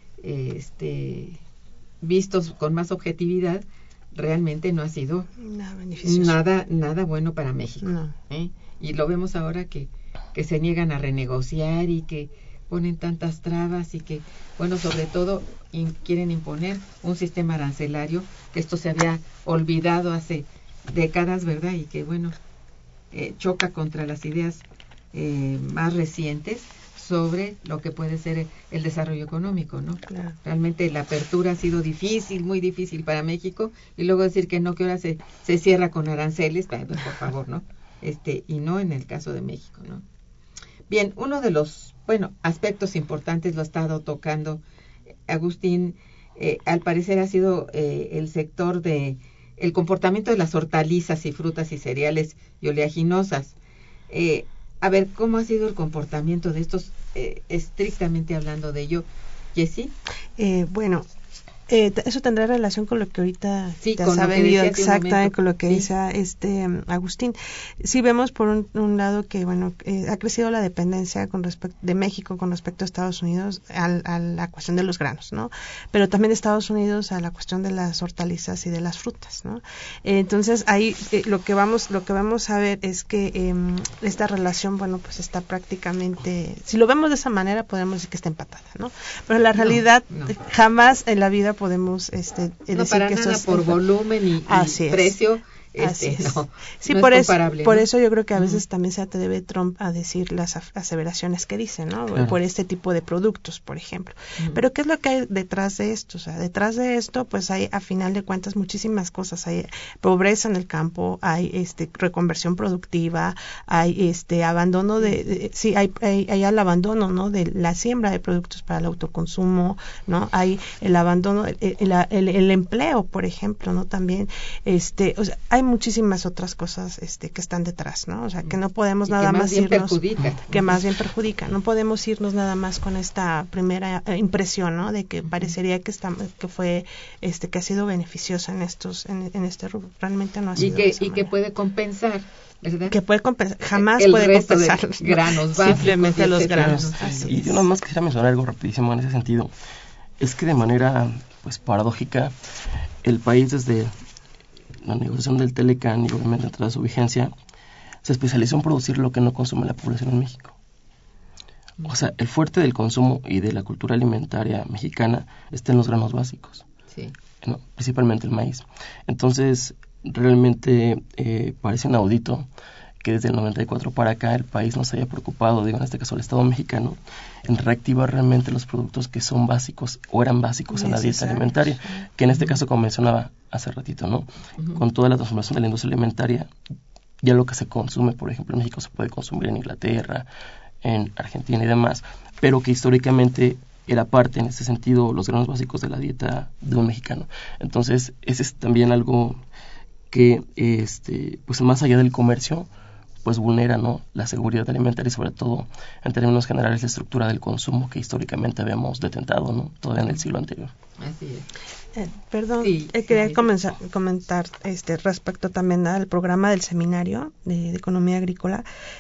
vistos con más objetividad, realmente no ha sido nada bueno para México. No. Y lo vemos ahora que se niegan a renegociar y que ponen tantas trabas y que, bueno, sobre todo quieren imponer un sistema arancelario, que esto se había olvidado hace décadas, ¿verdad? Y que, bueno, choca contra las ideas más recientes sobre lo que puede ser el desarrollo económico, ¿no? Claro. Realmente la apertura ha sido difícil, muy difícil para México, y luego decir que no, que ahora se cierra con aranceles, pues, por favor, ¿no? Y no en el caso de México, ¿no? Bien, uno de los, aspectos importantes lo ha estado tocando Agustín, al parecer ha sido el sector de el comportamiento de las hortalizas y frutas y cereales y oleaginosas. A ver, ¿cómo ha sido el comportamiento de estos, estrictamente hablando de ello, Jessie? Eso tendrá relación con lo que ahorita sí, te ha venido exactamente con lo que dice Agustín. Sí vemos por un lado que ha crecido la dependencia de México con respecto a Estados Unidos a la cuestión de los granos, ¿no? Pero también de Estados Unidos a la cuestión de las hortalizas y de las frutas, ¿no? Entonces ahí lo que vamos a ver es que esta relación, pues está prácticamente, si lo vemos de esa manera podemos decir que está empatada, ¿no? Pero la realidad jamás en la vida podemos decir para que nada eso es por volumen y precio. No, sí, no por es eso, comparable, por ¿no? eso yo creo que a veces también se atreve Trump a decir las aseveraciones que dice, ¿no? Por este tipo de productos, por ejemplo. Pero ¿qué es lo que hay detrás de esto? O sea, detrás de esto, pues hay a final de cuentas muchísimas cosas. Hay pobreza en el campo, hay reconversión productiva, hay abandono hay el abandono, ¿no? De la siembra de productos para el autoconsumo, ¿no? Hay el abandono, el empleo, por ejemplo, ¿no? También, o sea, hay muchísimas otras cosas que están detrás, ¿no? O sea, que no podemos nada más irnos que más bien perjudica. No podemos irnos nada más con esta primera impresión, ¿no? De que parecería que fue que ha sido beneficiosa en este rubro. Realmente no ha sido y que puede compensar, ¿verdad? Que puede compensar, jamás el puede resto compensar de granos básicos, simplemente los granos. Y yo nada más quisiera mencionar algo rapidísimo en ese sentido. Es que de manera paradójica, el país desde la negociación del Telecán y obviamente dentro de su vigencia, se especializó en producir lo que no consume la población en México. O sea, el fuerte del consumo y de la cultura alimentaria mexicana está en los granos básicos, sí, ¿no? Principalmente el maíz. Entonces, realmente parece inaudito que desde el 94 para acá el país no se haya preocupado, en este caso el Estado mexicano, en reactivar realmente los productos que son básicos o eran básicos en la dieta alimentaria, que en este caso, como mencionaba hace ratito, ¿no? Con toda la transformación de la industria alimentaria, ya lo que se consume, por ejemplo, en México se puede consumir en Inglaterra, en Argentina y demás, pero que históricamente era parte, en este sentido, los granos básicos de la dieta de un mexicano. Entonces, ese es también algo que, pues más allá del comercio, pues vulnera, ¿no?, la seguridad alimentaria y sobre todo en términos generales la estructura del consumo que históricamente habíamos detentado, ¿no?, todavía en el siglo anterior. Así es. Quería comentar respecto también al programa del seminario de economía agrícola.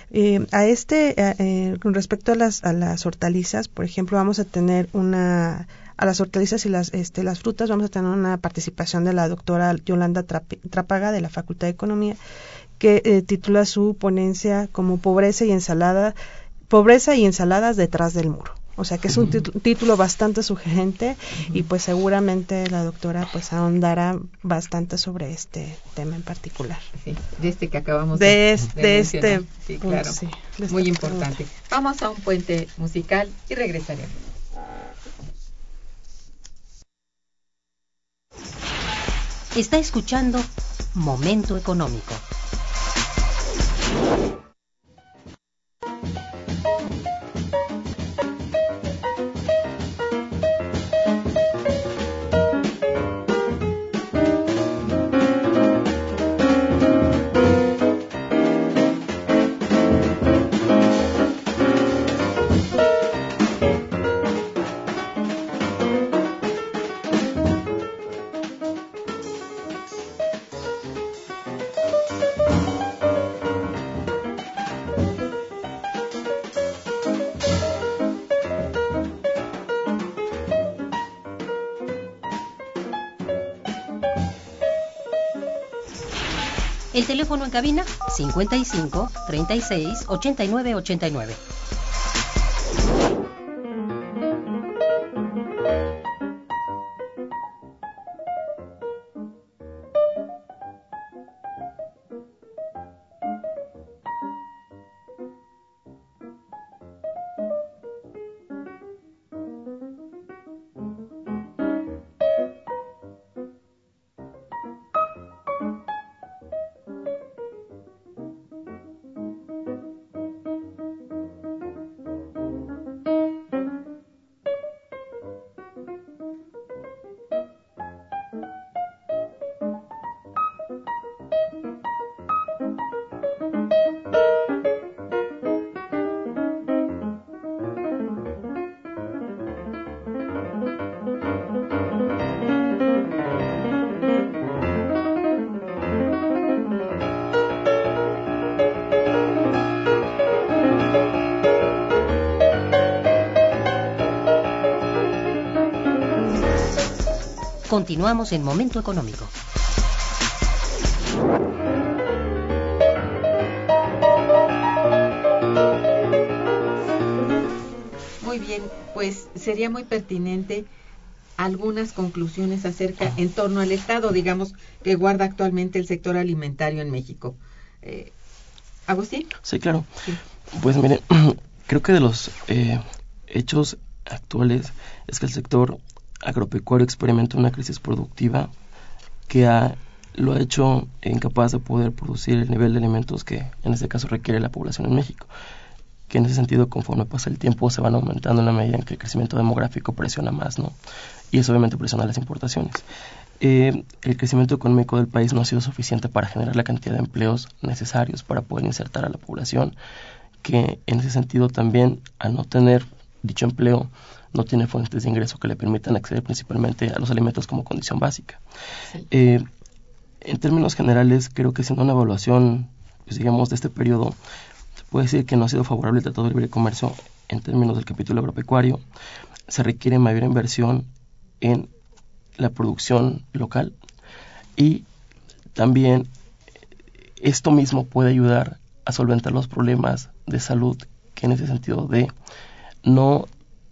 Con respecto a las hortalizas, por ejemplo, vamos a tener a las hortalizas y las frutas, vamos a tener una participación de la doctora Yolanda Trápaga de la Facultad de Economía, que titula su ponencia como Pobreza y ensaladas detrás del muro. O sea que es un título bastante sugerente y pues seguramente la doctora pues ahondará bastante sobre este tema en particular. Sí, de este que acabamos de mencionar. Sí, punto, claro, sí, muy importante. Vamos a un puente musical y regresaremos. Está escuchando Momento Económico. El teléfono en cabina 55 36 89 89. Continuamos en Momento Económico. Muy bien, pues sería muy pertinente algunas conclusiones acerca en torno al estado, digamos, que guarda actualmente el sector alimentario en México. ¿Agustín? Sí, claro. Sí. Pues mire, creo que de los hechos actuales es que el sector agropecuario experimenta una crisis productiva que lo ha hecho incapaz de poder producir el nivel de alimentos que en este caso requiere la población en México, que en ese sentido conforme pasa el tiempo se van aumentando en la medida en que el crecimiento demográfico presiona más, ¿no? Y eso obviamente presiona las importaciones. El crecimiento económico del país no ha sido suficiente para generar la cantidad de empleos necesarios para poder insertar a la población, que en ese sentido también, al no tener dicho empleo, no tiene fuentes de ingreso que le permitan acceder principalmente a los alimentos como condición básica. Sí. En términos generales, creo que siendo una evaluación, pues digamos, de este periodo, se puede decir que no ha sido favorable el Tratado de Libre Comercio en términos del capítulo agropecuario. Se requiere mayor inversión en la producción local y también esto mismo puede ayudar a solventar los problemas de salud que en ese sentido de no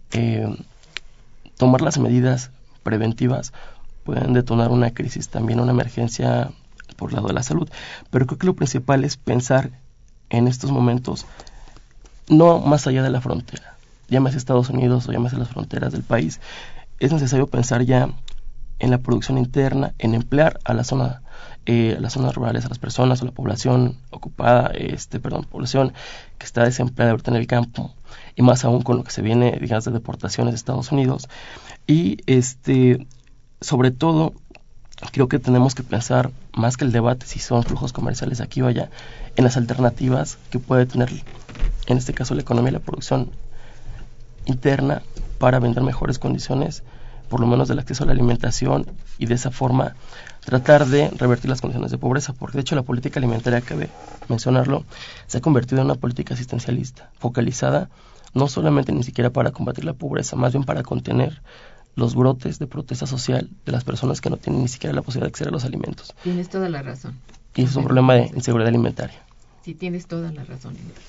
tomar las medidas preventivas pueden detonar una crisis, también una emergencia por el lado de la salud. Pero creo que lo principal es pensar en estos momentos no más allá de la frontera, llámese Estados Unidos o llámese las fronteras del país. Es necesario pensar ya en la producción interna, en emplear a las zonas rurales, a las personas o la población ocupada, población que está desempleada ahorita en el campo, y más aún con lo que se viene, digamos, de deportaciones de Estados Unidos. Y sobre todo, creo que tenemos que pensar, más que el debate si son flujos comerciales aquí o allá, en las alternativas que puede tener, en este caso, la economía y la producción interna para vender mejores condiciones, por lo menos del acceso a la alimentación, y de esa forma tratar de revertir las condiciones de pobreza, porque de hecho la política alimentaria, cabe mencionarlo, se ha convertido en una política asistencialista, focalizada no solamente ni siquiera para combatir la pobreza, más bien para contener los brotes de protesta social de las personas que no tienen ni siquiera la posibilidad de acceder a los alimentos. Tienes toda la razón. Y es un problema de inseguridad alimentaria. Sí, tienes toda la razón.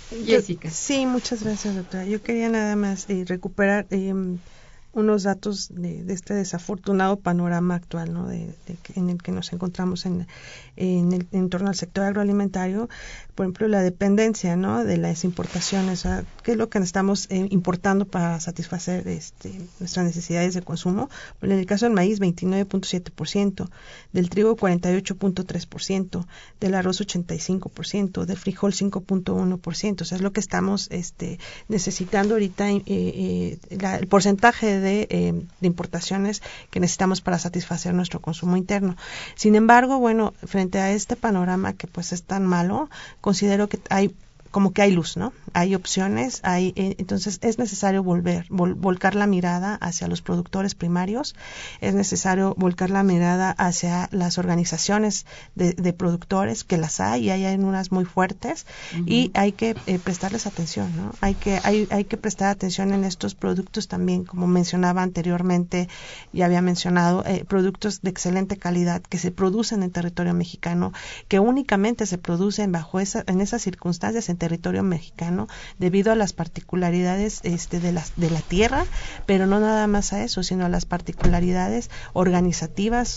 Jessica. Sí, muchas gracias, doctora. Yo quería nada más recuperar unos datos de este desafortunado panorama actual, ¿no? En el que nos encontramos en torno al sector agroalimentario. Por ejemplo, la dependencia, ¿no? De las importaciones, o sea, qué es lo que estamos importando para satisfacer nuestras necesidades de consumo. Bueno, en el caso del maíz, 29.7%, del trigo 48.3%, del arroz 85%, del frijol 5.1%. O sea, es lo que estamos necesitando ahorita, el porcentaje de importaciones que necesitamos para satisfacer nuestro consumo interno. Sin embargo, bueno, frente a este panorama que pues es tan malo, considero que hay luz, ¿no? Hay opciones, entonces es necesario volcar la mirada hacia los productores primarios, es necesario volcar la mirada hacia las organizaciones de productores, que las hay, y hay unas muy fuertes, y hay que prestarles atención, ¿no? Hay que prestar atención en estos productos también, como mencionaba anteriormente, ya había mencionado, productos de excelente calidad que se producen en territorio mexicano, que únicamente se producen en esas circunstancias en territorio mexicano debido a las particularidades de la tierra, pero no nada más a eso, sino a las particularidades organizativas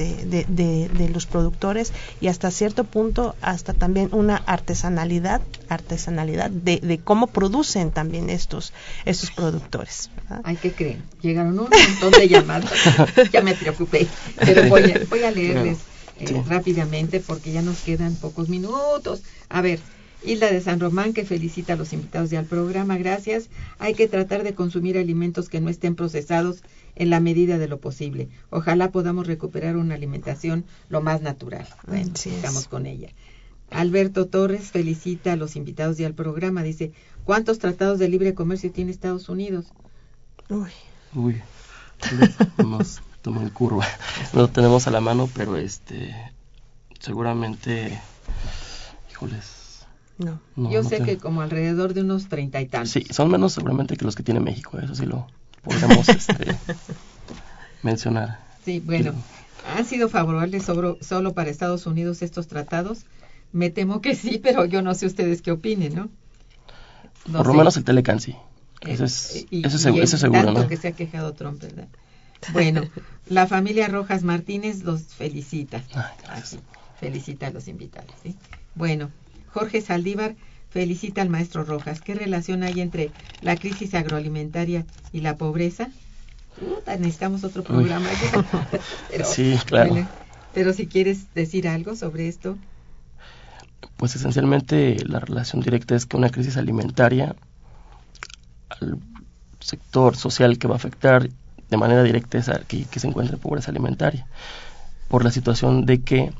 de los productores, y hasta cierto punto hasta también una artesanalidad de cómo producen también estos productores, ¿verdad? Ay, ¿qué creen? Llegaron un montón de llamadas. Ya me preocupé, pero voy a leerles rápidamente porque ya nos quedan pocos minutos. A ver, Hilda de San Román, que felicita a los invitados al programa. Gracias. Hay que tratar de consumir alimentos que no estén procesados en la medida de lo posible. Ojalá podamos recuperar una alimentación lo más natural. Bueno, estamos con ella. Alberto Torres felicita a los invitados al programa. Dice, ¿cuántos tratados de libre comercio tiene Estados Unidos? Uy, nos tomó en curva. No lo tenemos a la mano, pero seguramente, híjoles. No, yo sé que como alrededor de unos 30 y tantos. Sí, son menos seguramente que los que tiene México, eso sí lo podemos mencionar. Sí, bueno, ¿han sido favorables solo para Estados Unidos estos tratados? Me temo que sí, pero yo no sé ustedes qué opinen, ¿no? Por lo menos el Telecan sí. Eso es seguro, tanto, ¿no? Que se ha quejado Trump, ¿verdad? Bueno, la familia Rojas Martínez los felicita. Felicita a los invitados, ¿sí? Bueno, Jorge Saldívar felicita al maestro Rojas. ¿Qué relación hay entre la crisis agroalimentaria y la pobreza? Necesitamos otro programa. Pero, sí, claro. Bueno, pero si quieres decir algo sobre esto. Pues esencialmente la relación directa es que una crisis alimentaria al sector social que va a afectar de manera directa es a que se encuentre en pobreza alimentaria, por la situación de que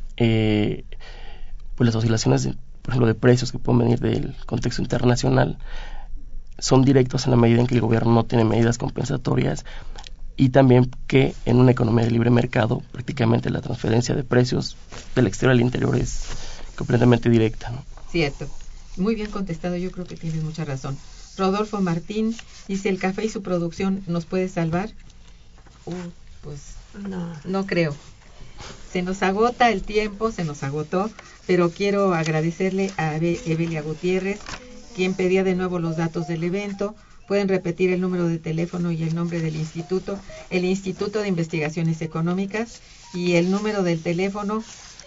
pues las oscilaciones por ejemplo, de precios que pueden venir del contexto internacional son directos en la medida en que el gobierno no tiene medidas compensatorias, y también que en una economía de libre mercado prácticamente la transferencia de precios del exterior al interior es completamente directa, ¿no? Cierto. Muy bien contestado, yo creo que tienes mucha razón. Rodolfo Martín dice, ¿el café y su producción nos puede salvar? Pues no creo. Se nos agota el tiempo, se nos agotó, pero quiero agradecerle a Evelia Gutiérrez, quien pedía de nuevo los datos del evento. Pueden repetir el número de teléfono y el nombre del instituto, el Instituto de Investigaciones Económicas, y el número del teléfono.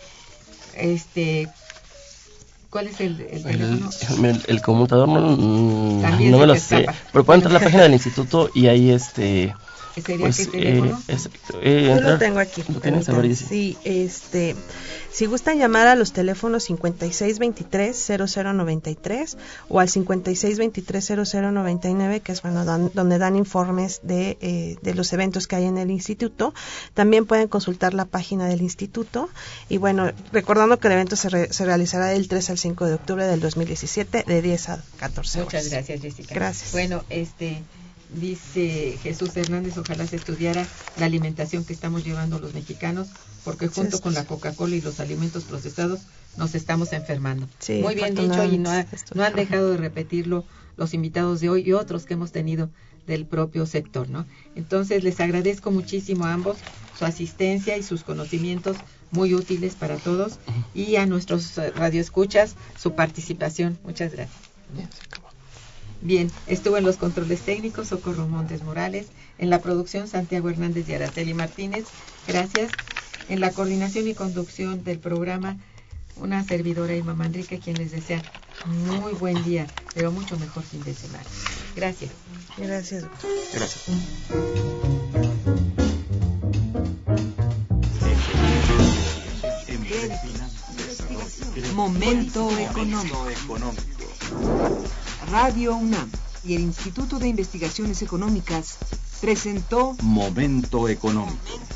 ¿Cuál es el teléfono? El conmutador no me lo sé, pero pueden entrar a la página del instituto y ahí ¿Sería pues, qué teléfono? Yo lo tengo aquí. ¿Lo tienes? A ver, sí, si gustan llamar a los teléfonos 5623-0093 o al 5623-0099, que es donde dan informes de los eventos que hay en el instituto. También pueden consultar la página del instituto. Y bueno, recordando que el evento se realizará del 3 al 5 de octubre del 2017, de 10 a 14 horas. Muchas gracias, Jessica. Gracias. Bueno, dice Jesús Hernández, ojalá se estudiara la alimentación que estamos llevando los mexicanos, porque junto con la Coca-Cola y los alimentos procesados nos estamos enfermando. Sí, muy bien dicho, y no han dejado de repetirlo los invitados de hoy y otros que hemos tenido del propio sector, ¿no? Entonces les agradezco muchísimo a ambos su asistencia y sus conocimientos muy útiles para todos, y a nuestros radioescuchas su participación. Muchas gracias. Ya se acabó. Bien, estuvo en los controles técnicos Socorro Montes Morales, en la producción Santiago Hernández y Araceli Martínez. Gracias. En la coordinación y conducción del programa, una servidora Irma Manrique, quien les desea muy buen día, pero mucho mejor fin de semana. Gracias. Gracias. Gracias. Momento económico. Radio UNAM y el Instituto de Investigaciones Económicas presentó Momento económico.